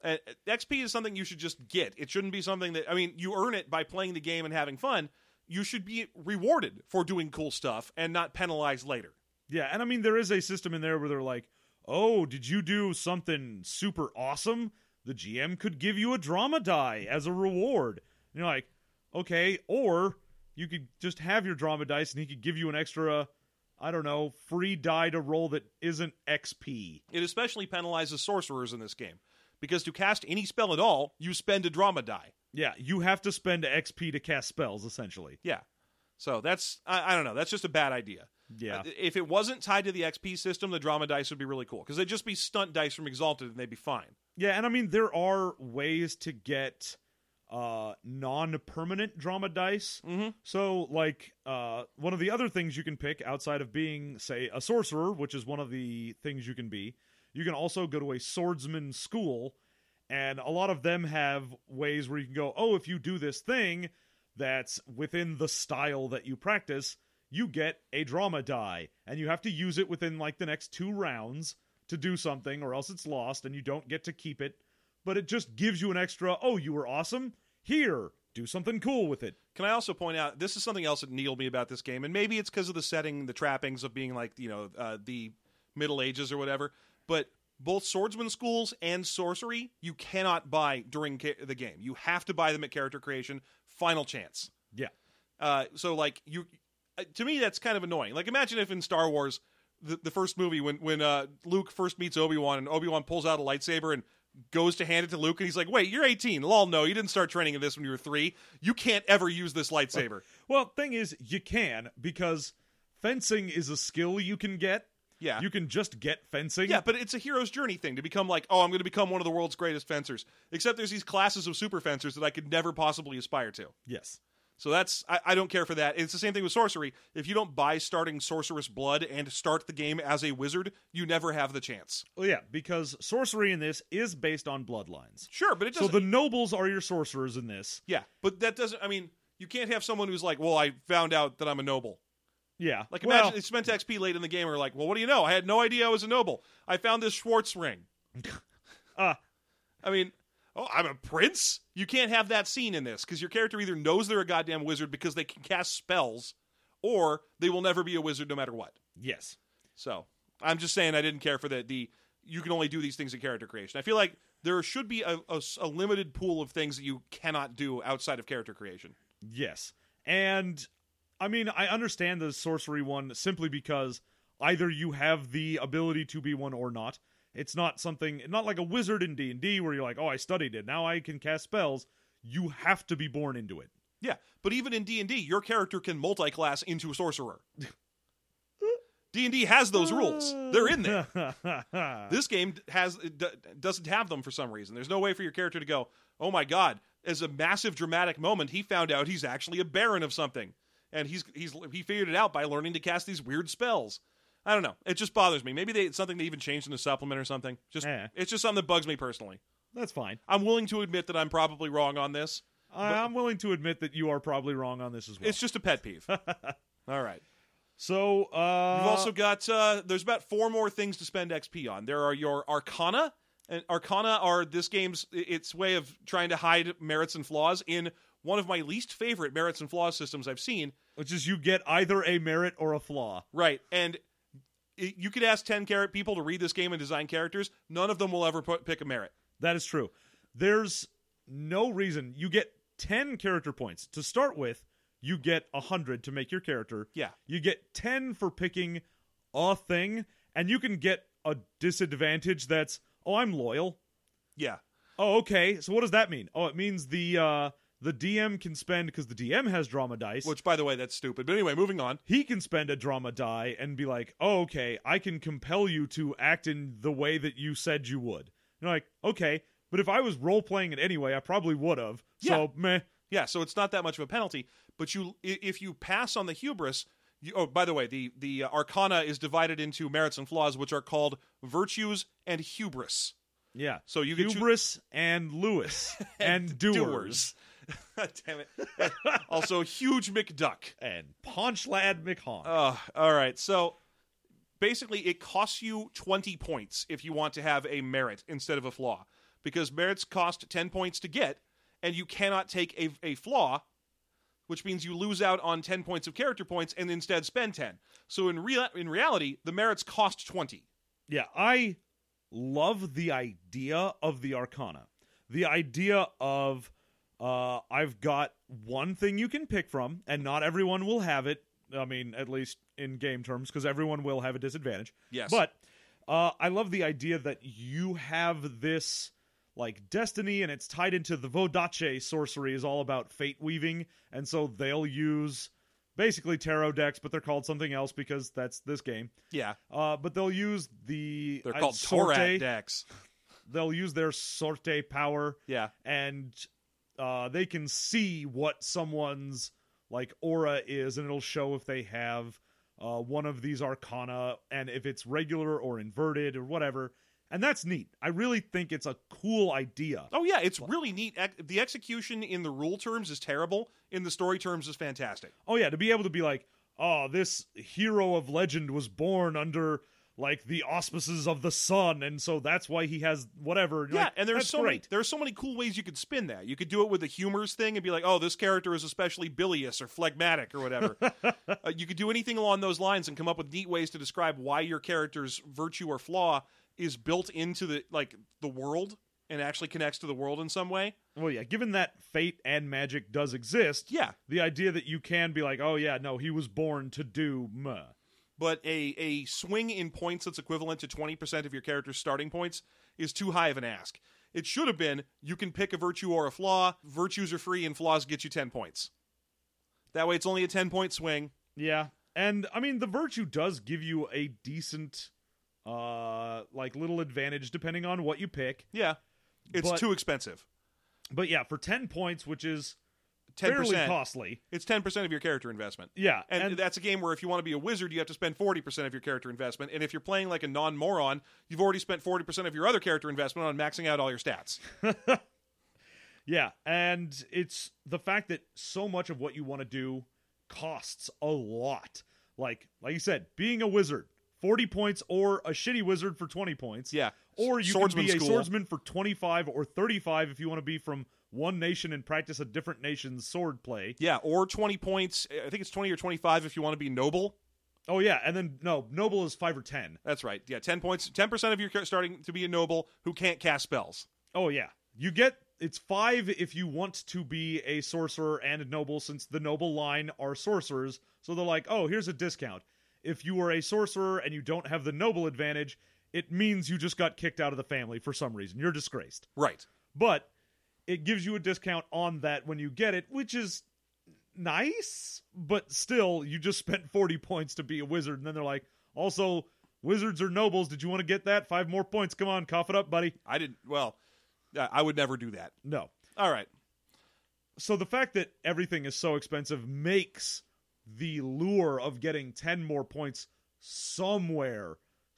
XP is something you should just get. It shouldn't be something that, I mean, you earn it by playing the game and having fun. You should be rewarded for doing cool stuff and not penalized later. Yeah, and I mean, there is a system in there where they're like, oh, did you do something super awesome? The GM could give you a drama die as a reward. And you're like, okay, or you could just have your drama dice and he could give you an extra, I don't know, free die to roll that isn't XP. It especially penalizes sorcerers in this game. Because to cast any spell at all, you spend a drama die. Yeah, you have to spend XP to cast spells, essentially. Yeah. So that's, I don't know, that's just a bad idea. Yeah. If it wasn't tied to the XP system, the drama dice would be really cool. Because they'd just be stunt dice from Exalted and they'd be fine. Yeah, and I mean, there are ways to get non-permanent drama dice. Mm-hmm. So, like, one of the other things you can pick outside of being, say, a sorcerer, which is one of the things you can be, you can also go to a swordsman school, and a lot of them have ways where you can go, oh, if you do this thing that's within the style that you practice, you get a drama die, and you have to use it within, like, the next 2 rounds to do something, or else it's lost, and you don't get to keep it. But it just gives you an extra, oh, you were awesome? Here, do something cool with it. Can I also point out, this is something else that needled me about this game, and maybe it's because of the setting, the trappings of being like, the Middle Ages or whatever, but both swordsman schools and sorcery, you cannot buy during the game. You have to buy them at character creation, final chance. Yeah. So, like, to me, that's kind of annoying. Like, imagine if in Star Wars, the first movie, when Luke first meets Obi-Wan, and Obi-Wan pulls out a lightsaber and goes to hand it to Luke, and he's like, wait, you're 18. Lol, no, you didn't start training in this when you were 3. You can't ever use this lightsaber. Well, thing is, you can, because fencing is a skill you can get. Yeah. You can just get fencing. Yeah, but it's a hero's journey thing to become like, oh, I'm going to become one of the world's greatest fencers. Except there's these classes of super fencers that I could never possibly aspire to. Yes. So I don't care for that. It's the same thing with sorcery. If you don't buy starting Sorceress Blood and start the game as a wizard, you never have the chance. Well, yeah, because sorcery in this is based on bloodlines. Sure, but it So doesn't... the nobles are your sorcerers in this. Yeah, but that doesn't... I mean, you can't have someone who's like, well, I found out that I'm a noble. Yeah. Like, imagine it's spent XP late in the game, and we're like, well, what do you know? I had no idea I was a noble. I found this Schwartz ring. I mean... Oh, I'm a prince? You can't have that scene in this, because your character either knows they're a goddamn wizard because they can cast spells, or they will never be a wizard no matter what. Yes. So, I'm just saying I didn't care for the you can only do these things in character creation. I feel like there should be a limited pool of things that you cannot do outside of character creation. Yes. And, I mean, I understand the sorcery one simply because either you have the ability to be one or not. It's not like a wizard in D&D where you're like, oh, I studied it, now I can cast spells. You have to be born into it. Yeah, but even in D&D, your character can multi-class into a sorcerer. D&D has those rules. They're in there. This game doesn't have them for some reason. There's no way for your character to go, oh my god, as a massive dramatic moment, he found out he's actually a baron of something. And he figured it out by learning to cast these weird spells. I don't know. It just bothers me. Maybe it's something they even changed in the supplement or something. It's just something that bugs me personally. That's fine. I'm willing to admit that I'm probably wrong on this. I'm willing to admit that you are probably wrong on this as well. It's just a pet peeve. All right. So, you've also got, there's about 4 more things to spend XP on. There are your Arcana, and Arcana are this game's, its way of trying to hide merits and flaws in one of my least favorite merits and flaws systems I've seen. Which is you get either a merit or a flaw. Right, and you could ask 10 people to read this game and design characters. None of them will ever pick a merit. That is true. There's no reason. You get 10 character points. To start with, you get 100 to make your character. Yeah. You get 10 for picking a thing, and you can get a disadvantage that's, oh, I'm loyal. Yeah. Oh, okay. So what does that mean? Oh, it means the DM can spend, because the DM has drama dice. Which, by the way, that's stupid. But anyway, moving on. He can spend a drama die and be like, oh, okay, I can compel you to act in the way that you said you would. You're like, okay, but if I was role-playing it anyway, I probably would have. So, meh. Yeah, so it's not that much of a penalty. But if you pass on the hubris... by the way, the Arcana is divided into merits and flaws, which are called virtues and hubris. Yeah. So you hubris and Lewis and doers. Damn it. Also, huge McDuck. And Paunch Lad McHonk. All right. So, basically, it costs you 20 points if you want to have a merit instead of a flaw. Because merits cost 10 points to get, and you cannot take a flaw, which means you lose out on 10 points of character points and instead spend 10. So, in reality, the merits cost 20. Yeah, I love the idea of the Arcana. The idea of... I've got one thing you can pick from, and not everyone will have it. I mean, at least in game terms, because everyone will have a disadvantage. Yes. But I love the idea that you have this, like, destiny, and it's tied into the Vodache sorcery is all about fate weaving, and so they'll use basically tarot decks, but they're called something else because that's this game. Yeah. But they'll use the... They're called Torat decks. They'll use their sorte power. Yeah. And... they can see what someone's like aura is, and it'll show if they have one of these Arcana, and if it's regular or inverted or whatever. And that's neat. I really think it's a cool idea. Oh yeah, it's really neat. The execution in the rule terms is terrible. In the story terms is fantastic. Oh yeah, to be able to be like, oh, this hero of legend was born under like the auspices of the sun, and so that's why he has whatever. Yeah, like, and there's so many cool ways you could spin that. You could do it with the humors thing and be like, oh, this character is especially bilious or phlegmatic or whatever. You could do anything along those lines and come up with neat ways to describe why your character's virtue or flaw is built into the world and actually connects to the world in some way. Well, yeah, given that fate and magic does exist, yeah, the idea that you can be like, oh yeah, no, he was born to do meh. But a swing in points that's equivalent to 20% of your character's starting points is too high of an ask. It should have been, you can pick a virtue or a flaw, virtues are free, and flaws get you 10 points. That way it's only a 10-point swing. Yeah. And I mean, the virtue does give you a decent, like little advantage depending on what you pick. Yeah. It's But- too expensive. But yeah, for 10 points, which is 10%. fairly costly. It's 10% of your character investment. Yeah, And that's a game where if you want to be a wizard, you have to spend 40% of your character investment. And if you're playing like a non-moron, you've already spent 40% of your other character investment on maxing out all your stats. yeah, and it's the fact that so much of what you want to do costs a lot. Like you said, being a wizard, 40 points, or a shitty wizard for 20 points. Yeah. Or you Swordsman can be a school. swordsman for 25 or 35 if you want to be from one nation and practice a different nation's sword play. Yeah, or 20 points. I think it's 20 or 25 if you want to be noble. Oh yeah, and then no, noble is 5 or 10. That's right. Yeah, 10 points. 10% of your starting to be a noble who can't cast spells. Oh yeah. It's 5 if you want to be a sorcerer and a noble, since the noble line are sorcerers. So they're like, oh, here's a discount. If you are a sorcerer and you don't have the noble advantage, it means you just got kicked out of the family for some reason. You're disgraced. Right. But it gives you a discount on that when you get it, which is nice, but still, you just spent 40 points to be a wizard, and then they're like, also, wizards are nobles. Did you want to get that? 5 more points. Come on, cough it up, buddy. I would never do that. No. All right. So the fact that everything is so expensive makes the lure of getting 10 more points somewhere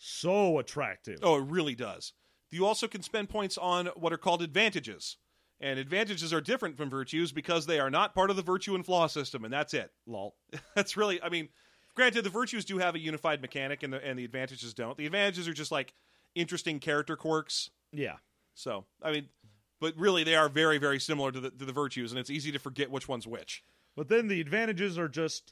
so attractive. Oh, it really does. You also can spend points on what are called advantages. And advantages are different from virtues because they are not part of the virtue and flaw system, and that's it. Lol. That's really, I mean, granted, the virtues do have a unified mechanic and the advantages don't. The advantages are just like interesting character quirks. Yeah. So, I mean, but really they are very, very similar to the virtues, and it's easy to forget which one's which. But then the advantages are just,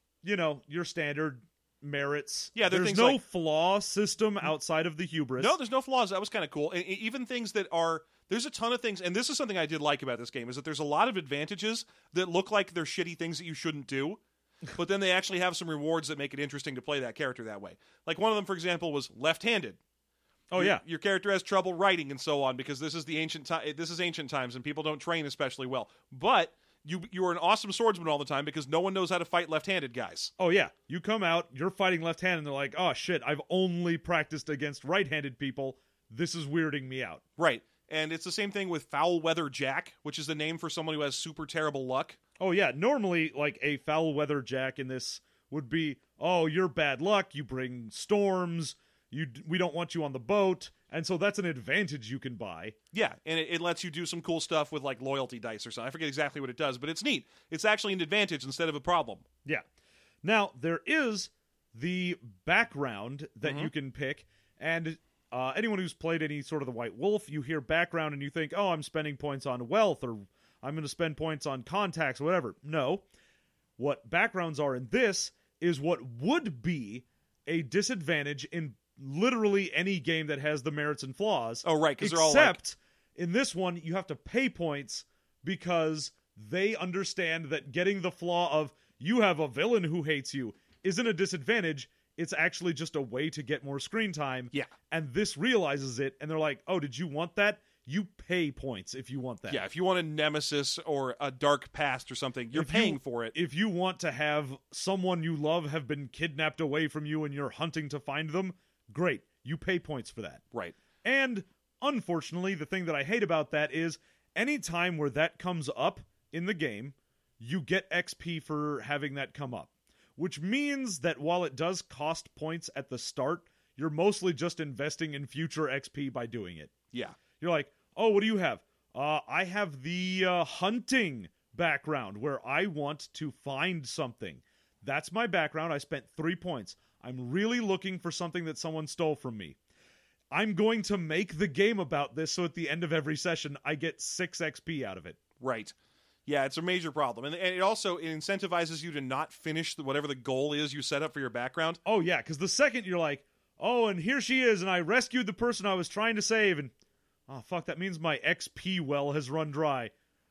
your standard merits. Yeah, there's things no like- flaw system outside of the hubris. No, there's no flaws. That was kind of cool. And even things that are, there's a ton of things, and this is something I did like about this game, is that there's a lot of advantages that look like they're shitty things that you shouldn't do, but then they actually have some rewards that make it interesting to play that character that way. Like one of them, for example, was left-handed. Oh, yeah. Your character has trouble writing and so on because this is ancient times and people don't train especially well. But you are an awesome swordsman all the time because no one knows how to fight left-handed guys. Oh, yeah. You come out, you're fighting left-handed, and they're like, oh, shit, I've only practiced against right-handed people. This is weirding me out. Right. And it's the same thing with Foul Weather Jack, which is the name for someone who has super terrible luck. Oh, yeah. Normally, like, a foul weather jack in this would be, oh, you're bad luck, you bring storms, we don't want you on the boat, and so that's an advantage you can buy. Yeah, and it lets you do some cool stuff with, like, loyalty dice or something. I forget exactly what it does, but it's neat. It's actually an advantage instead of a problem. Yeah. Now, there is the background that you can pick, and anyone who's played any sort of the White Wolf, you hear background and you think, oh, I'm spending points on wealth, or I'm going to spend points on contacts, or whatever. No. What backgrounds are in this is what would be a disadvantage in literally any game that has the merits and flaws. Oh, right, because they're all Except in this one, you have to pay points because they understand that getting the flaw of you have a villain who hates you isn't a disadvantage. It's actually just a way to get more screen time. Yeah. And this realizes it, and they're like, oh, did you want that? You pay points if you want that. Yeah, if you want a nemesis or a dark past or something, you're paying for it. If you want to have someone you love have been kidnapped away from you and you're hunting to find them, great. You pay points for that. Right. And unfortunately, the thing that I hate about that is any time where that comes up in the game, you get XP for having that come up. Which means that while it does cost points at the start, you're mostly just investing in future XP by doing it. Yeah. You're like, oh, what do you have? I have the hunting background where I want to find something. That's my background. I spent 3 points. I'm really looking for something that someone stole from me. I'm going to make the game about this so at the end of every session, I get 6 XP out of it. Right. Yeah, it's a major problem. And it also incentivizes you to not finish whatever the goal is you set up for your background. Oh, yeah, because the second you're like, oh, and here she is, and I rescued the person I was trying to save, and oh, fuck, that means my XP well has run dry.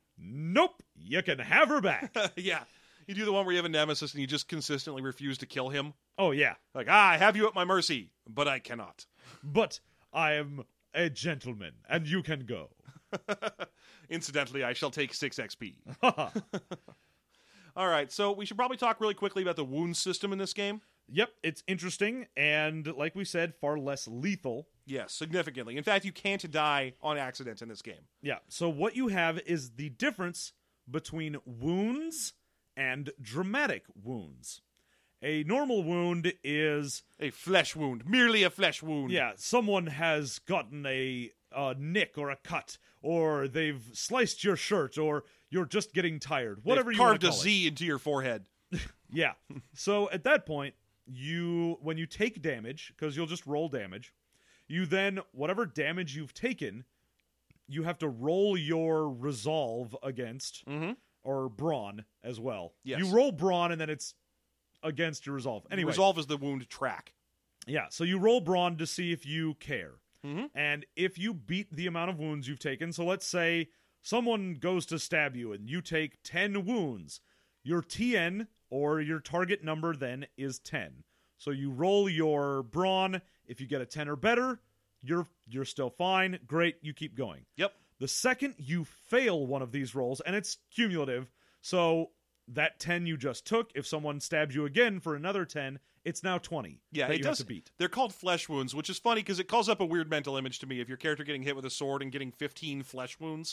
Nope, you can have her back. Yeah. You do the one where you have a nemesis and you just consistently refuse to kill him. Oh, yeah. Like, I have you at my mercy, but I cannot. But I am a gentleman, and you can go. Incidentally, I shall take 6 XP. All All right, so we should probably talk really quickly about the wound system in this game. Yep, it's interesting, and like we said, far less lethal. Yes, significantly. In fact, you can't die on accident in this game. Yeah, so what you have is the difference between wounds and dramatic wounds. A normal wound is... A flesh wound. Merely a flesh wound. Yeah, someone has gotten a nick or a cut, or they've sliced your shirt, or you're just getting tired. Whatever They've you want carved to a call it. Z into your forehead. Yeah. So at that point, when you take damage, because you'll just roll damage, you then, whatever damage you've taken, you have to roll your resolve against, or brawn as well. Yes. You roll brawn, and then it's against your resolve. Anyway, Resolve is the wound track. yeah, so you roll brawn to see if you care. Mm-hmm. And if you beat the amount of wounds you've taken, so let's say someone goes to stab you and you take 10 wounds, your TN, or your target number, then is 10. So you roll your brawn. If you get a 10 or better, you're still fine. Great, you keep going. Yep. The second you fail one of these rolls, and it's cumulative, so that 10 you just took, if someone stabs you again for another 10, it's now 20 Yeah, that it you does. have to beat. They're called flesh wounds, which is funny because it calls up a weird mental image to me of your character getting hit with a sword and getting 15 flesh wounds.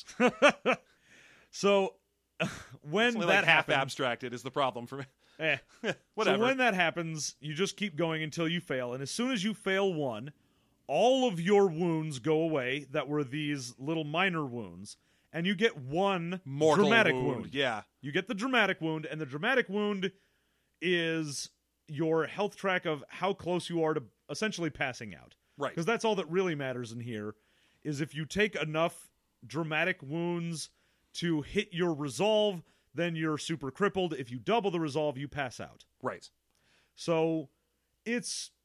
So when It's only that like half happens, abstracted is the problem for me. So Whatever. when that happens, you just keep going until you fail, and as soon as you fail one, all of your wounds go away that were these little minor wounds, and you get one Mortal dramatic wound. Yeah. You get the dramatic wound, and the dramatic wound is your health track of how close you are to essentially passing out. Right. Because that's all that really matters in here, is if you take enough dramatic wounds to hit your resolve, then you're super crippled. If you double the resolve, you pass out. Right. So it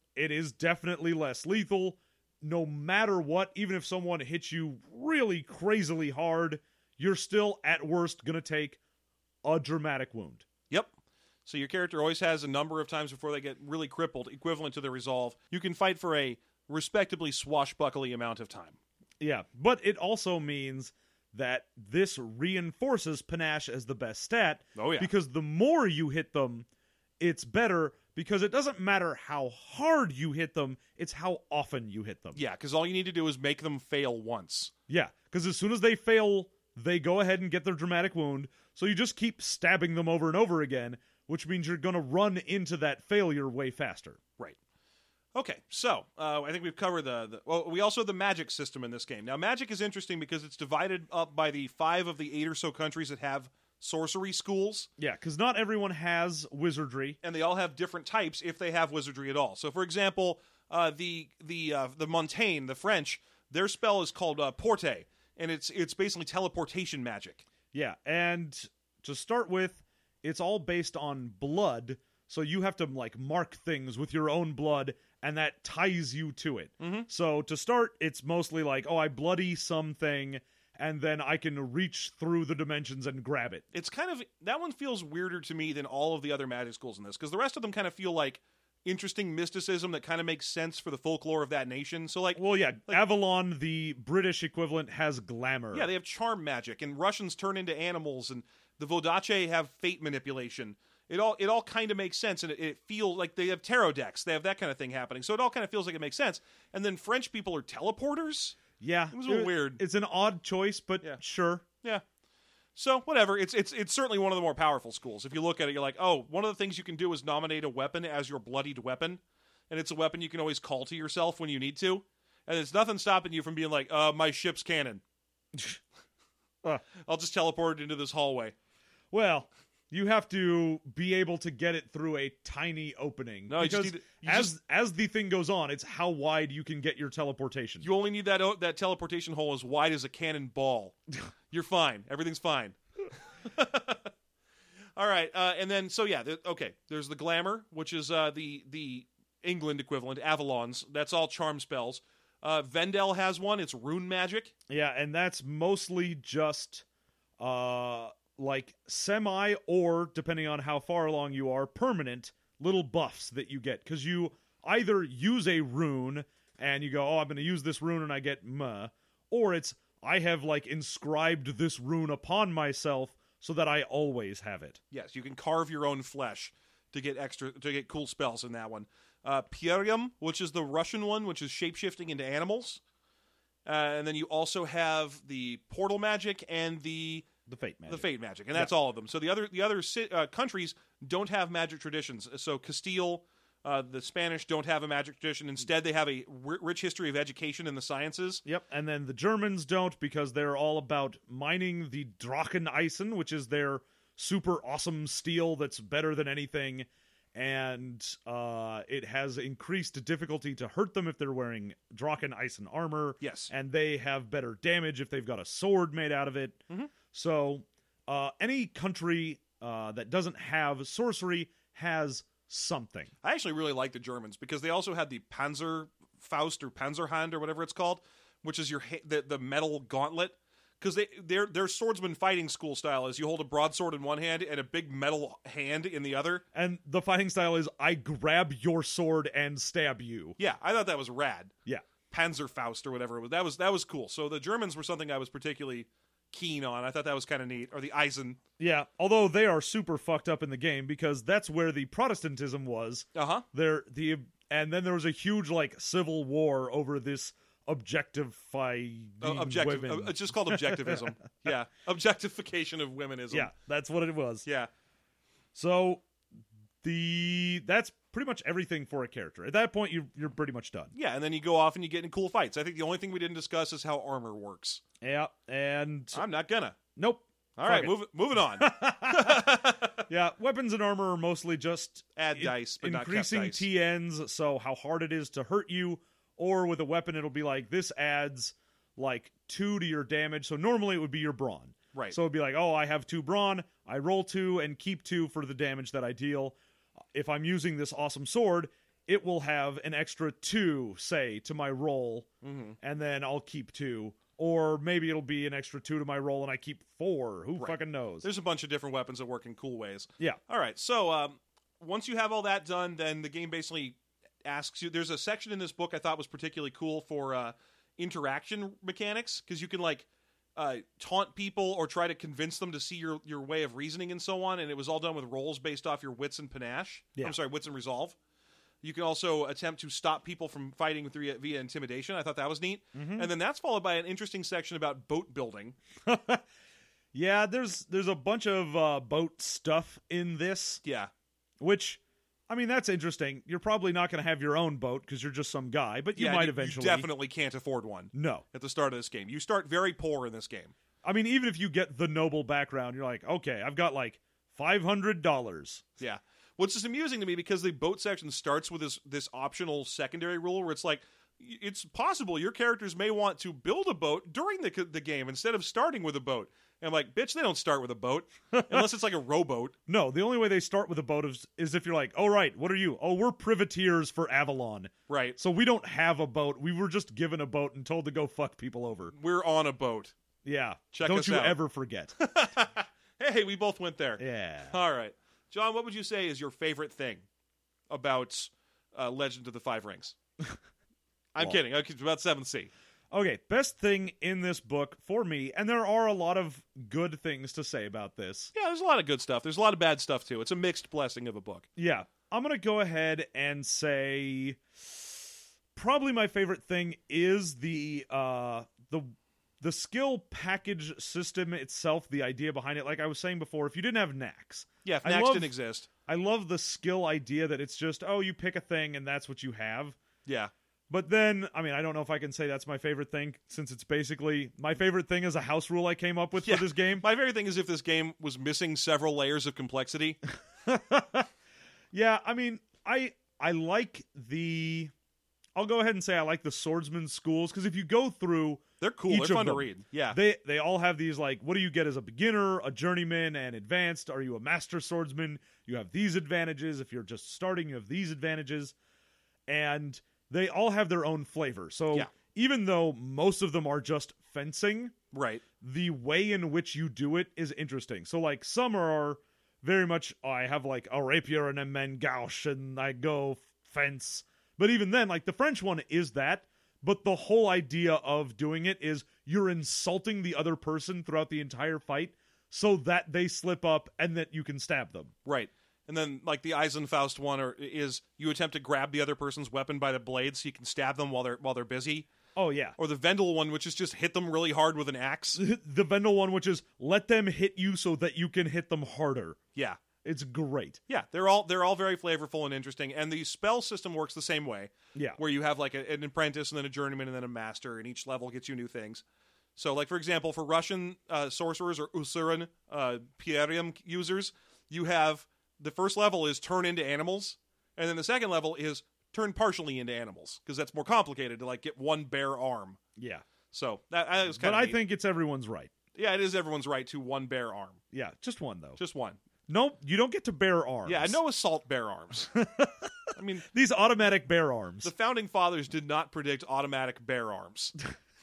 is definitely less lethal. No matter what, even if someone hits you really crazily hard, you're still at worst going to take a dramatic wound. Yep. So your character always has a number of times before they get really crippled, equivalent to their resolve. You can fight for a respectably swashbuckly amount of time. Yeah, but it also means that this reinforces panache as the best stat. Oh, yeah. Because the more you hit them, it's better, because it doesn't matter how hard you hit them, it's how often you hit them. Yeah, because all you need to do is make them fail once. Yeah, because as soon as they fail, they go ahead and get their dramatic wound, so you just keep stabbing them over and over again, which means you're going to run into that failure way faster. Right. Okay, so I think we've covered well, we also have the magic system in this game. Now, magic is interesting because it's divided up by the 5 of the 8 or so countries that have sorcery schools. Yeah, because not everyone has wizardry. And they all have different types if they have wizardry at all. So, for example, the Montaigne, the French, their spell is called Porte, and it's basically teleportation magic. Yeah, and to start with, it's all based on blood, so you have to like mark things with your own blood, and that ties you to it. Mm-hmm. So to start, it's mostly like, oh, I bloody something, and then I can reach through the dimensions and grab it. It's kind of, that one feels weirder to me than all of the other magic schools in this, because the rest of them kind of feel like interesting mysticism that kind of makes sense for the folklore of that nation. So like, Well, yeah, Avalon, the British equivalent, has glamour. yeah, they have charm magic, and Russians turn into animals, and the Vodache have fate manipulation. It all kind of makes sense, and it feels like they have tarot decks. They have that kind of thing happening. So it all kind of feels like it makes sense. And then French people are teleporters. Yeah, It was a little weird. It's an odd choice, but Yeah. sure. Yeah. So whatever. It's certainly one of the more powerful schools. If you look at it, you're like, oh, one of the things you can do is nominate a weapon as your bloodied weapon, and it's a weapon you can always call to yourself when you need to, and there's nothing stopping you from being like, my ship's cannon. I'll just teleport it into this hallway. Well, you have to be able to get it through a tiny opening. No, you just because need to- as the thing goes on, it's how wide you can get your teleportation. You only need that teleportation hole as wide as a cannonball. You're fine. Everything's fine. All right, and then so yeah, there's the glamour, which is the England equivalent, Avalon's. That's all charm spells. Vendel has one. It's rune magic. Yeah, and that's mostly just like semi or, depending on how far along you are, permanent little buffs that you get. Because you either use a rune and you go, oh, I'm going to use this rune and I get meh. Or it's, I have like inscribed this rune upon myself, so that I always have it. Yes, you can carve your own flesh to get cool spells in that one. Pyrium, which is the Russian one, which is shapeshifting into animals. And then you also have the portal magic and the fate magic. The fate magic, and that's all of them. So the other countries don't have magic traditions. So Castile, the Spanish don't have a magic tradition. Instead, they have a rich history of education in the sciences. Yep, and then the Germans don't, because they're all about mining the Dracheneisen, which is their super awesome steel that's better than anything, and it has increased difficulty to hurt them if they're wearing Dracheneisen armor. Yes. And they have better damage if they've got a sword made out of it. Mm-hmm. So any country that doesn't have sorcery has something. I actually really like the Germans because they also had the Panzerfaust or Panzerhand or whatever it's called, which is the metal gauntlet. Because their swordsman fighting school style is you hold a broadsword in one hand and a big metal hand in the other. And the fighting style is I grab your sword and stab you. Yeah, I thought that was rad. Yeah. Panzerfaust or whatever it was. That was cool. So the Germans were something I was particularly keen on. I thought that was kind of neat. Or the Eisen. Yeah, although they are super fucked up in the game because that's where the Protestantism was. Uh-huh. And then there was a huge civil war over this objectifying women. It's just called objectivism. Yeah, objectification of womenism. Yeah, that's what it was. Yeah. So that's pretty much everything for a character. At that point, you're pretty much done. Yeah, and then you go off and you get in cool fights. I think the only thing we didn't discuss is how armor works. Yeah, and I'm not gonna. Nope. All right, moving on. Yeah, weapons and armor are mostly just add dice, but increasing not dice. TNs, so how hard it is to hurt you. Or with a weapon, it'll be like, this adds 2 to your damage. So normally it would be your brawn. Right. So it'd be like, oh, I have 2 brawn. I roll 2 and keep 2 for the damage that I deal. If I'm using this awesome sword, it will have an extra 2, say, to my roll. Mm-hmm. And then I'll keep 2. Or maybe it'll be an extra 2 to my roll and I keep 4. Who fucking knows? There's a bunch of different weapons that work in cool ways. Yeah. All right. So once you have all that done, then the game basically asks you. There's a section in this book I thought was particularly cool for interaction mechanics, because you can taunt people or try to convince them to see your way of reasoning and so on, and it was all done with rolls based off your wits and panache. Yeah. I'm sorry, wits and resolve. You can also attempt to stop people from fighting via intimidation. I thought that was neat. Mm-hmm. And then that's followed by an interesting section about boat building. Yeah, there's a bunch of boat stuff in this. Yeah. Which, I mean, that's interesting. You're probably not going to have your own boat because you're just some guy, but you might eventually. You definitely can't afford one. No. At the start of this game. You start very poor in this game. I mean, even if you get the noble background, you're like, okay, I've got $500. Yeah. Which is amusing to me because the boat section starts with this optional secondary rule where it's like, it's possible your characters may want to build a boat during the game instead of starting with a boat. And I'm like, bitch, they don't start with a boat unless it's like a rowboat. No, the only way they start with a boat is if you're like, oh, right, what are you? Oh, we're privateers for Avalon. Right. So we don't have a boat. We were just given a boat and told to go fuck people over. We're on a boat. Yeah. Check don't us you out. ever forget. Hey, we both went there. Yeah. All right. John, what would you say is your favorite thing about Legend of the Five Rings? I'm kidding. Okay, it's about 7th Sea. Okay, best thing in this book for me, and there are a lot of good things to say about this. Yeah, there's a lot of good stuff. There's a lot of bad stuff, too. It's a mixed blessing of a book. Yeah. I'm going to go ahead and say probably my favorite thing is the skill package system itself, the idea behind it. Like I was saying before, if you didn't have Nax. Yeah, if Nax didn't exist. I love the skill idea that it's just, oh, you pick a thing and that's what you have. Yeah. But then, I mean, I don't know if I can say that's my favorite thing, since it's basically my favorite thing is a house rule I came up with for this game. My favorite thing is if this game was missing several layers of complexity. Yeah, I mean, I like the... I'll go ahead and say I like the swordsman schools, because if you go through... They're cool. They're fun to read. Yeah. They all have these, what do you get as a beginner, a journeyman, and advanced? Are you a master swordsman? You have these advantages. If you're just starting, you have these advantages. And they all have their own flavor. So even though most of them are just fencing, right, the way in which you do it is interesting. So, some are very much, I have, a rapier and a main gauche, and I go fence. But even then, the French one is that. But the whole idea of doing it is you're insulting the other person throughout the entire fight. so that they slip up and that you can stab them. Right. And then, like, the Eisenfaust one is you attempt to grab the other person's weapon by the blade so you can stab them while they're busy. Oh, yeah. Or the Vendel one, which is just hit them really hard with an axe. The Vendel one, which is let them hit you so that you can hit them harder. Yeah. It's great. Yeah, they're all very flavorful and interesting, and the spell system works the same way. Yeah. Where you have like an apprentice and then a journeyman and then a master, and each level gets you new things. So, like, for example, for Russian sorcerers or Usuran Pierium users, you have the first level is turn into animals, and then the second level is turn partially into animals, because that's more complicated to, like, get one bare arm. Yeah. So that was kind But of I think it's everyone's right. Yeah, it is everyone's right to one bare arm. Yeah, just one, though. Just one. Nope, you don't get to bear arms. Yeah, no assault bare arms. I mean, these automatic bear arms. The founding fathers did not predict automatic bare arms.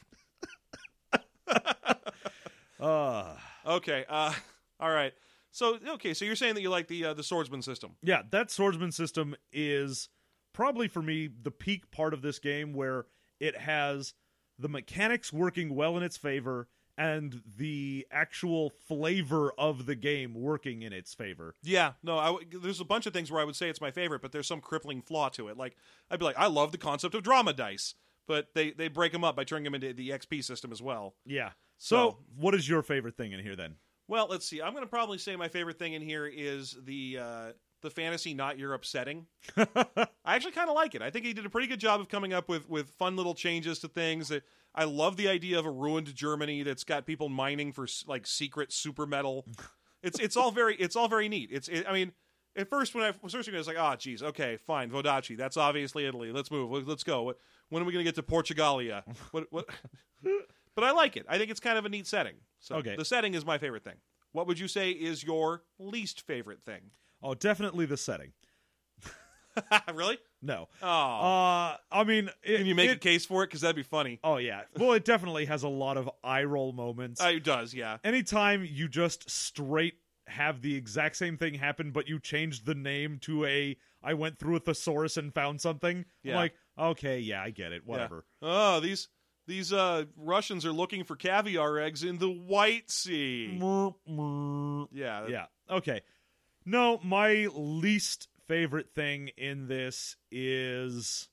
Okay. All right. So you're saying that you like the swordsman system? Yeah, that swordsman system is probably for me the peak part of this game, where it has the mechanics working well in its favor and the actual flavor of the game working in its favor. Yeah, no, there's a bunch of things where I would say it's my favorite, but there's some crippling flaw to it. Like, I'd be like, I love the concept of drama dice, but they break them up by turning them into the XP system as well. Yeah. So what is your favorite thing in here then? Well, let's see. I'm going to probably say my favorite thing in here is the fantasy not Europe setting. I actually kind of like it. I think he did a pretty good job of coming up with fun little changes to things. I love the idea of a ruined Germany that's got people mining for like secret super metal. It's all very neat. I mean, at first when I was searching it, I was like, oh, geez, okay, fine, Vodacci. That's obviously Italy. Let's move. Let's go. When are we going to get to Portugalia? What? But I like it. I think it's kind of a neat setting. So okay. The setting is my favorite thing. What would you say is your least favorite thing? Oh, definitely the setting. Really? No. Oh. I mean... Can you make a case for it? Because that'd be funny. Oh, yeah. Well, it definitely has a lot of eye-roll moments. It does, yeah. Anytime you just straight have the exact same thing happen, but you changed the name to I went through a thesaurus and found something. Yeah. I'm like, okay, yeah, I get it. Whatever. Yeah. Oh, these Russians are looking for caviar eggs in the White Sea. Yeah. Yeah. Okay. No, my least favorite thing in this is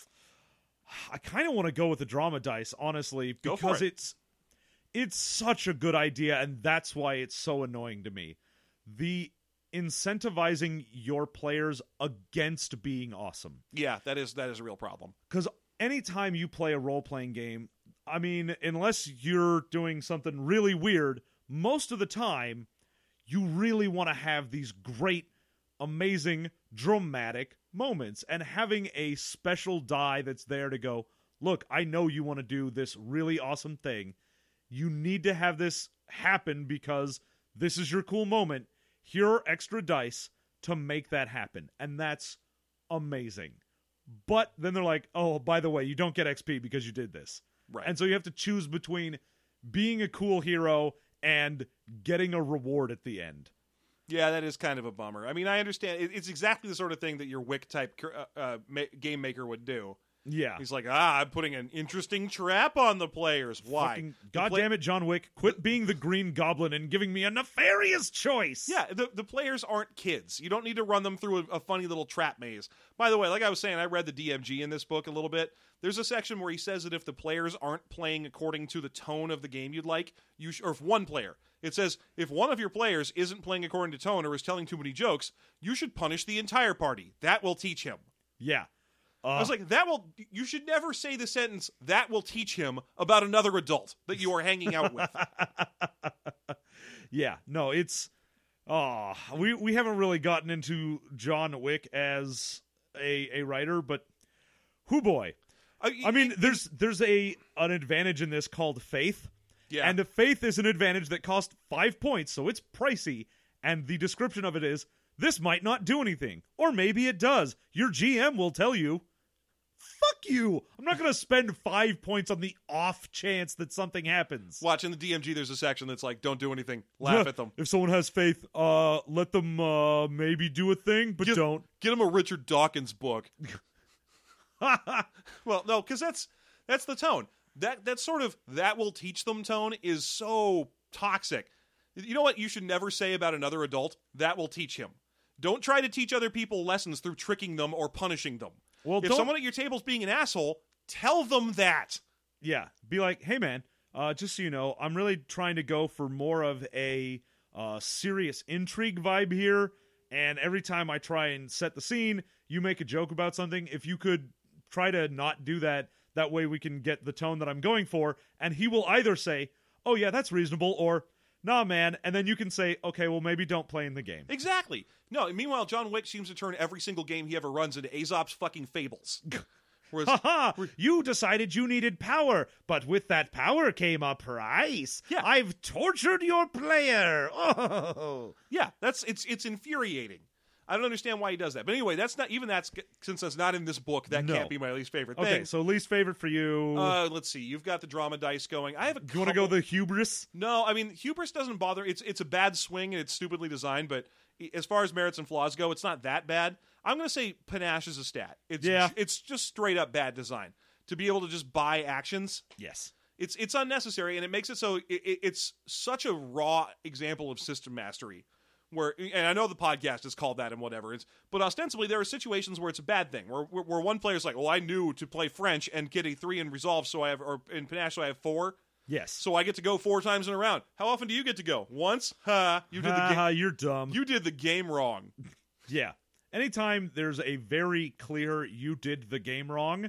I kind of want to go with the drama dice, honestly, because it's such a good idea, and that's why it's so annoying to me. The incentivizing your players against being awesome. Yeah, that is a real problem. Because anytime you play a role-playing game, I mean, unless you're doing something really weird, most of the time, you really want to have these great, amazing, dramatic moments. And having a special die that's there to go, look, I know you want to do this really awesome thing. You need to have this happen because this is your cool moment. Here are extra dice to make that happen. And that's amazing. But then they're like, oh, by the way, you don't get XP because you did this. Right. And so you have to choose between being a cool hero and getting a reward at the end. Yeah, that is kind of a bummer. I mean, I understand. It's exactly the sort of thing that your Wick-type game maker would do. Yeah. He's like, I'm putting an interesting trap on the players. Why? God damn it, John Wick. Quit being the Green Goblin and giving me a nefarious choice. Yeah, the players aren't kids. You don't need to run them through a funny little trap maze. By the way, like I was saying, I read the DMG in this book a little bit. There's a section where he says that if the players aren't playing according to the tone of the game you'd like, or if one player, it says, if one of your players isn't playing according to tone or is telling too many jokes, you should punish the entire party. That will teach him. Yeah. I was like, you should never say the sentence, that will teach him about another adult that you are hanging out with. Yeah, no, it's, we haven't really gotten into John Wick as a writer, but whoo boy. I mean, there's an advantage in this called faith. Yeah. And a faith is an advantage that costs 5 points, so it's pricey. And the description of it is, this might not do anything. Or maybe it does. Your GM will tell you. Fuck you! I'm not going to spend 5 points on the off chance that something happens. Watch, in the DMG, there's a section that's like, don't do anything. Laugh at them. If someone has faith, let them maybe do a thing, but don't. Get them a Richard Dawkins book. Well, no, because that's the tone. That sort of, that will teach them tone is so toxic. You know what you should never say about another adult? That will teach him. Don't try to teach other people lessons through tricking them or punishing them. Well, if someone at your table is being an asshole, tell them that. Yeah, be like, hey man, just so you know, I'm really trying to go for more of a serious intrigue vibe here, and every time I try and set the scene, you make a joke about something. If you could try to not do that, that way we can get the tone that I'm going for, and he will either say, oh yeah, that's reasonable, or nah man, and then you can say, okay, well maybe don't play in the game. Exactly. No, meanwhile, John Wick seems to turn every single game he ever runs into Aesop's fucking fables. Haha, you decided you needed power, but with that power came a price. Yeah. I've tortured your player. Oh. Yeah, it's infuriating. I don't understand why he does that. But anyway, since that's not in this book, that can't be my least favorite thing. Okay, so least favorite for you. Let's see. You've got the drama dice going. I have a You want to go the hubris? No, I mean, hubris doesn't bother. It's a bad swing and it's stupidly designed, but as far as merits and flaws go, it's not that bad. I'm going to say panache is a stat. It's just straight up bad design. To be able to just buy actions, Yes. it's unnecessary, and it makes it so it's such a raw example of system mastery. And I know the podcast is called that and whatever, but ostensibly there are situations where it's a bad thing, where one player's like, well, I knew to play French and get a 3 in resolve, or in panache, so I have 4. Yes. So I get to go 4 times in a round. How often do you get to go? Once? Ha! You did the game. You're dumb. You did the game wrong. Yeah. Anytime there's a very clear you did the game wrong,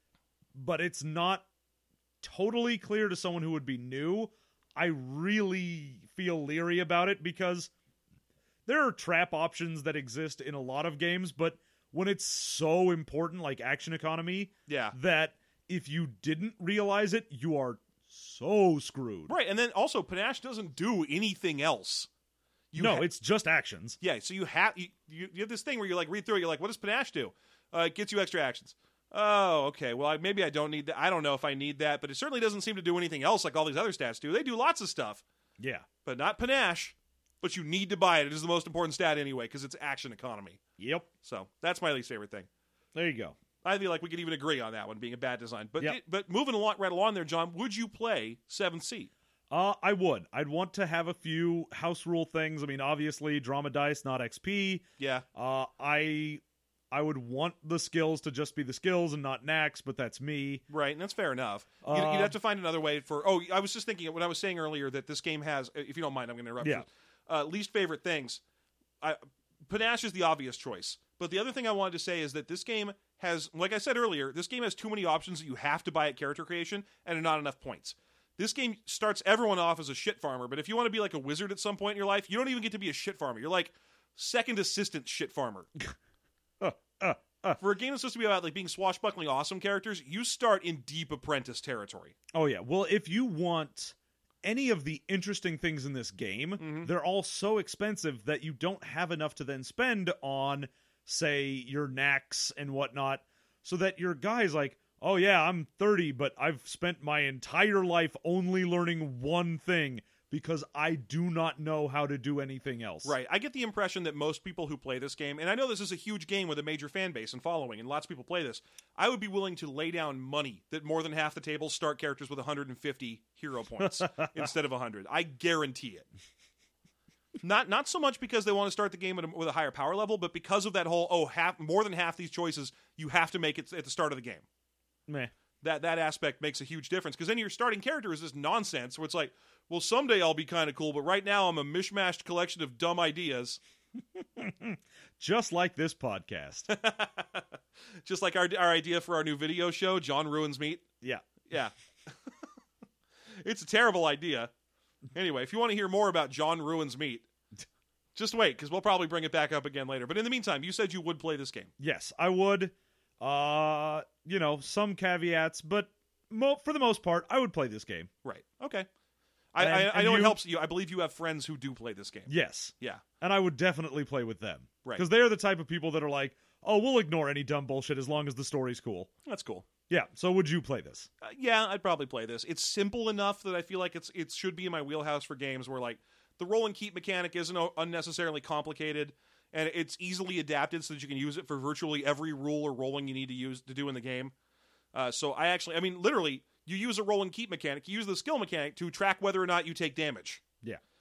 but it's not totally clear to someone who would be new, I really feel leery about it, because there are trap options that exist in a lot of games, but when it's so important, like action economy, that if you didn't realize it, you are so screwed. Right, and then also panache doesn't do anything else. It's just actions. Yeah, so you have this thing where you like read through it, you're like, what does panache do? It gets you extra actions. Oh, okay. Well, maybe I don't need that. I don't know if I need that, but it certainly doesn't seem to do anything else like all these other stats do. They do lots of stuff. Yeah. But not panache. But you need to buy it. It is the most important stat anyway, because it's action economy. Yep. So that's my least favorite thing. There you go. I feel like we could even agree on that one being a bad design. But Yep. but moving right along there, John, would you play 7th Sea? I would. I'd want to have a few house rule things. I mean, obviously, drama dice, not XP. Yeah. I would want the skills to just be the skills and not knacks, but that's me. Right, and that's fair enough. You'd have to find another way for... Oh, I was just thinking, when I was saying earlier that this game has... If you don't mind, I'm going to interrupt you. Least favorite things. Panache is the obvious choice. But the other thing I wanted to say is that this game has... Like I said earlier, this game has too many options that you have to buy at character creation and not enough points. This game starts everyone off as a shit farmer, but if you want to be like a wizard at some point in your life, you don't even get to be a shit farmer. You're like second assistant shit farmer. For a game that's supposed to be about like being swashbuckling awesome characters, you start in deep apprentice territory. Oh yeah. Well, if you want any of the interesting things in this game, they're all so expensive that you don't have enough to then spend on, say, your knacks and whatnot, so that your guy's like, oh yeah, I'm 30, but I've spent my entire life only learning one thing because I do not know how to do anything else. Right. I get the impression that most people who play this game, and I know this is a huge game with a major fan base and following, and lots of people play this, I would be willing to lay down money that more than half the tables start characters with 150 hero points instead of 100. I guarantee it. Not so much because they want to start the game with a higher power level, but because of that whole, more than half these choices you have to make it at the start of the game. Meh. That aspect makes a huge difference, because then your starting character is this nonsense where it's like, well, someday I'll be kind of cool, but right now I'm a mishmashed collection of dumb ideas. Just like this podcast. Just like our idea for our new video show, John Ruins Meat. Yeah. Yeah. It's a terrible idea. Anyway, if you want to hear more about John Ruins Meat, just wait, because we'll probably bring it back up again later. But in the meantime, you said you would play this game. Yes, I would. Some caveats, but for the most part, I would play this game. Right. Okay. I know it helps you. I believe you have friends who do play this game. Yes. Yeah. And I would definitely play with them. Right. Because they're the type of people that are like, oh, we'll ignore any dumb bullshit as long as the story's cool. That's cool. Yeah. So would you play this? Yeah, I'd probably play this. It's simple enough that I feel like it should be in my wheelhouse for games where like the roll and keep mechanic isn't unnecessarily complicated, and it's easily adapted so that you can use it for virtually every rule or rolling you need to do in the game. So literally, you use a roll and keep mechanic. You use the skill mechanic to track whether or not you take damage. Yeah.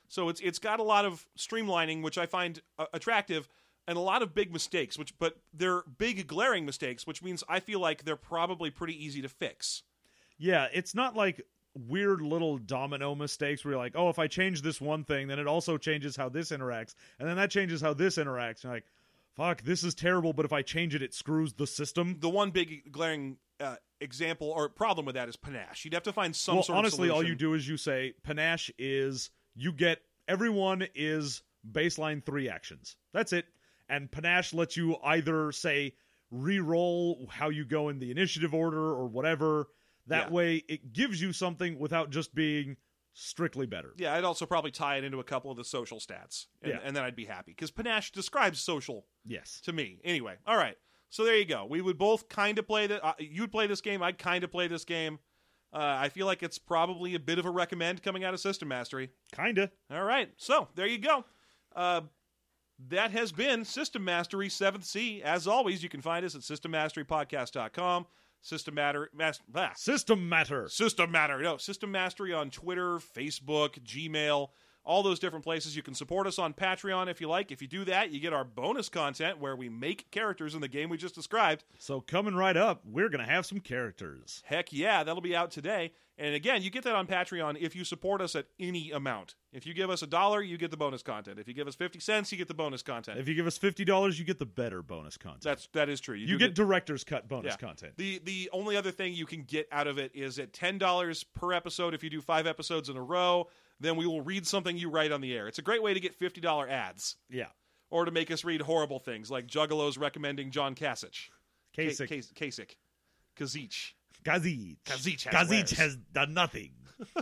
So it's got a lot of streamlining, which I find attractive, and a lot of big mistakes, but they're big glaring mistakes, which means I feel like they're probably pretty easy to fix. Yeah, it's not like weird little domino mistakes where you're like, oh, if I change this one thing, then it also changes how this interacts, and then that changes how this interacts. You're like, fuck, this is terrible, but if I change it, it screws the system. The one big glaring example or problem with that is panache. You'd have to find some sort honestly, of solution. all you do is you say, panache is, you get, everyone is baseline 3 actions. That's it. And panache lets you either, say, re-roll how you go in the initiative order or whatever. That way, it gives you something without just being strictly better. Yeah, I'd also probably tie it into a couple of the social stats, and then I'd be happy. Because panache describes social to me. Anyway, all right. So there you go. We would both kind of play that. You'd play this game. I'd kind of play this game. I feel like it's probably a bit of a recommend coming out of System Mastery. Kinda. All right. So there you go. That has been System Mastery 7th Sea. As always, you can find us at systemmasterypodcast.com. System Matter. System Matter. System Matter. No, System Mastery on Twitter, Facebook, Gmail, all those different places. You can support us on Patreon if you like. If you do that, you get our bonus content where we make characters in the game we just described. So coming right up, we're going to have some characters. Heck yeah, that'll be out today. And again, you get that on Patreon if you support us at any amount. If you give us $1, you get the bonus content. If you give us 50 cents, you get the bonus content. If you give us $50, you get the better bonus content. That is true. You get director's cut bonus content. The only other thing you can get out of it is at $10 per episode. If you do 5 episodes in a row, then we will read something you write on the air. It's a great way to get $50 ads. Yeah. Or to make us read horrible things like Juggalos recommending John Kasich. Kasich. Kazich. Kazich has done nothing.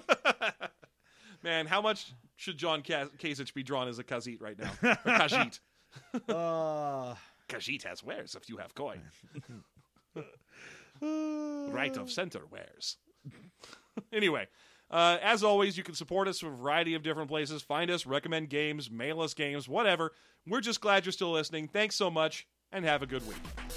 Man, how much should John Kasich be drawn as a Khajiit right now? Or Khajiit. Khajiit has wares if you have coin. Right of center wares. Anyway, as always, you can support us from a variety of different places. Find us, recommend games, mail us games, whatever. We're just glad you're still listening. Thanks so much, and have a good week.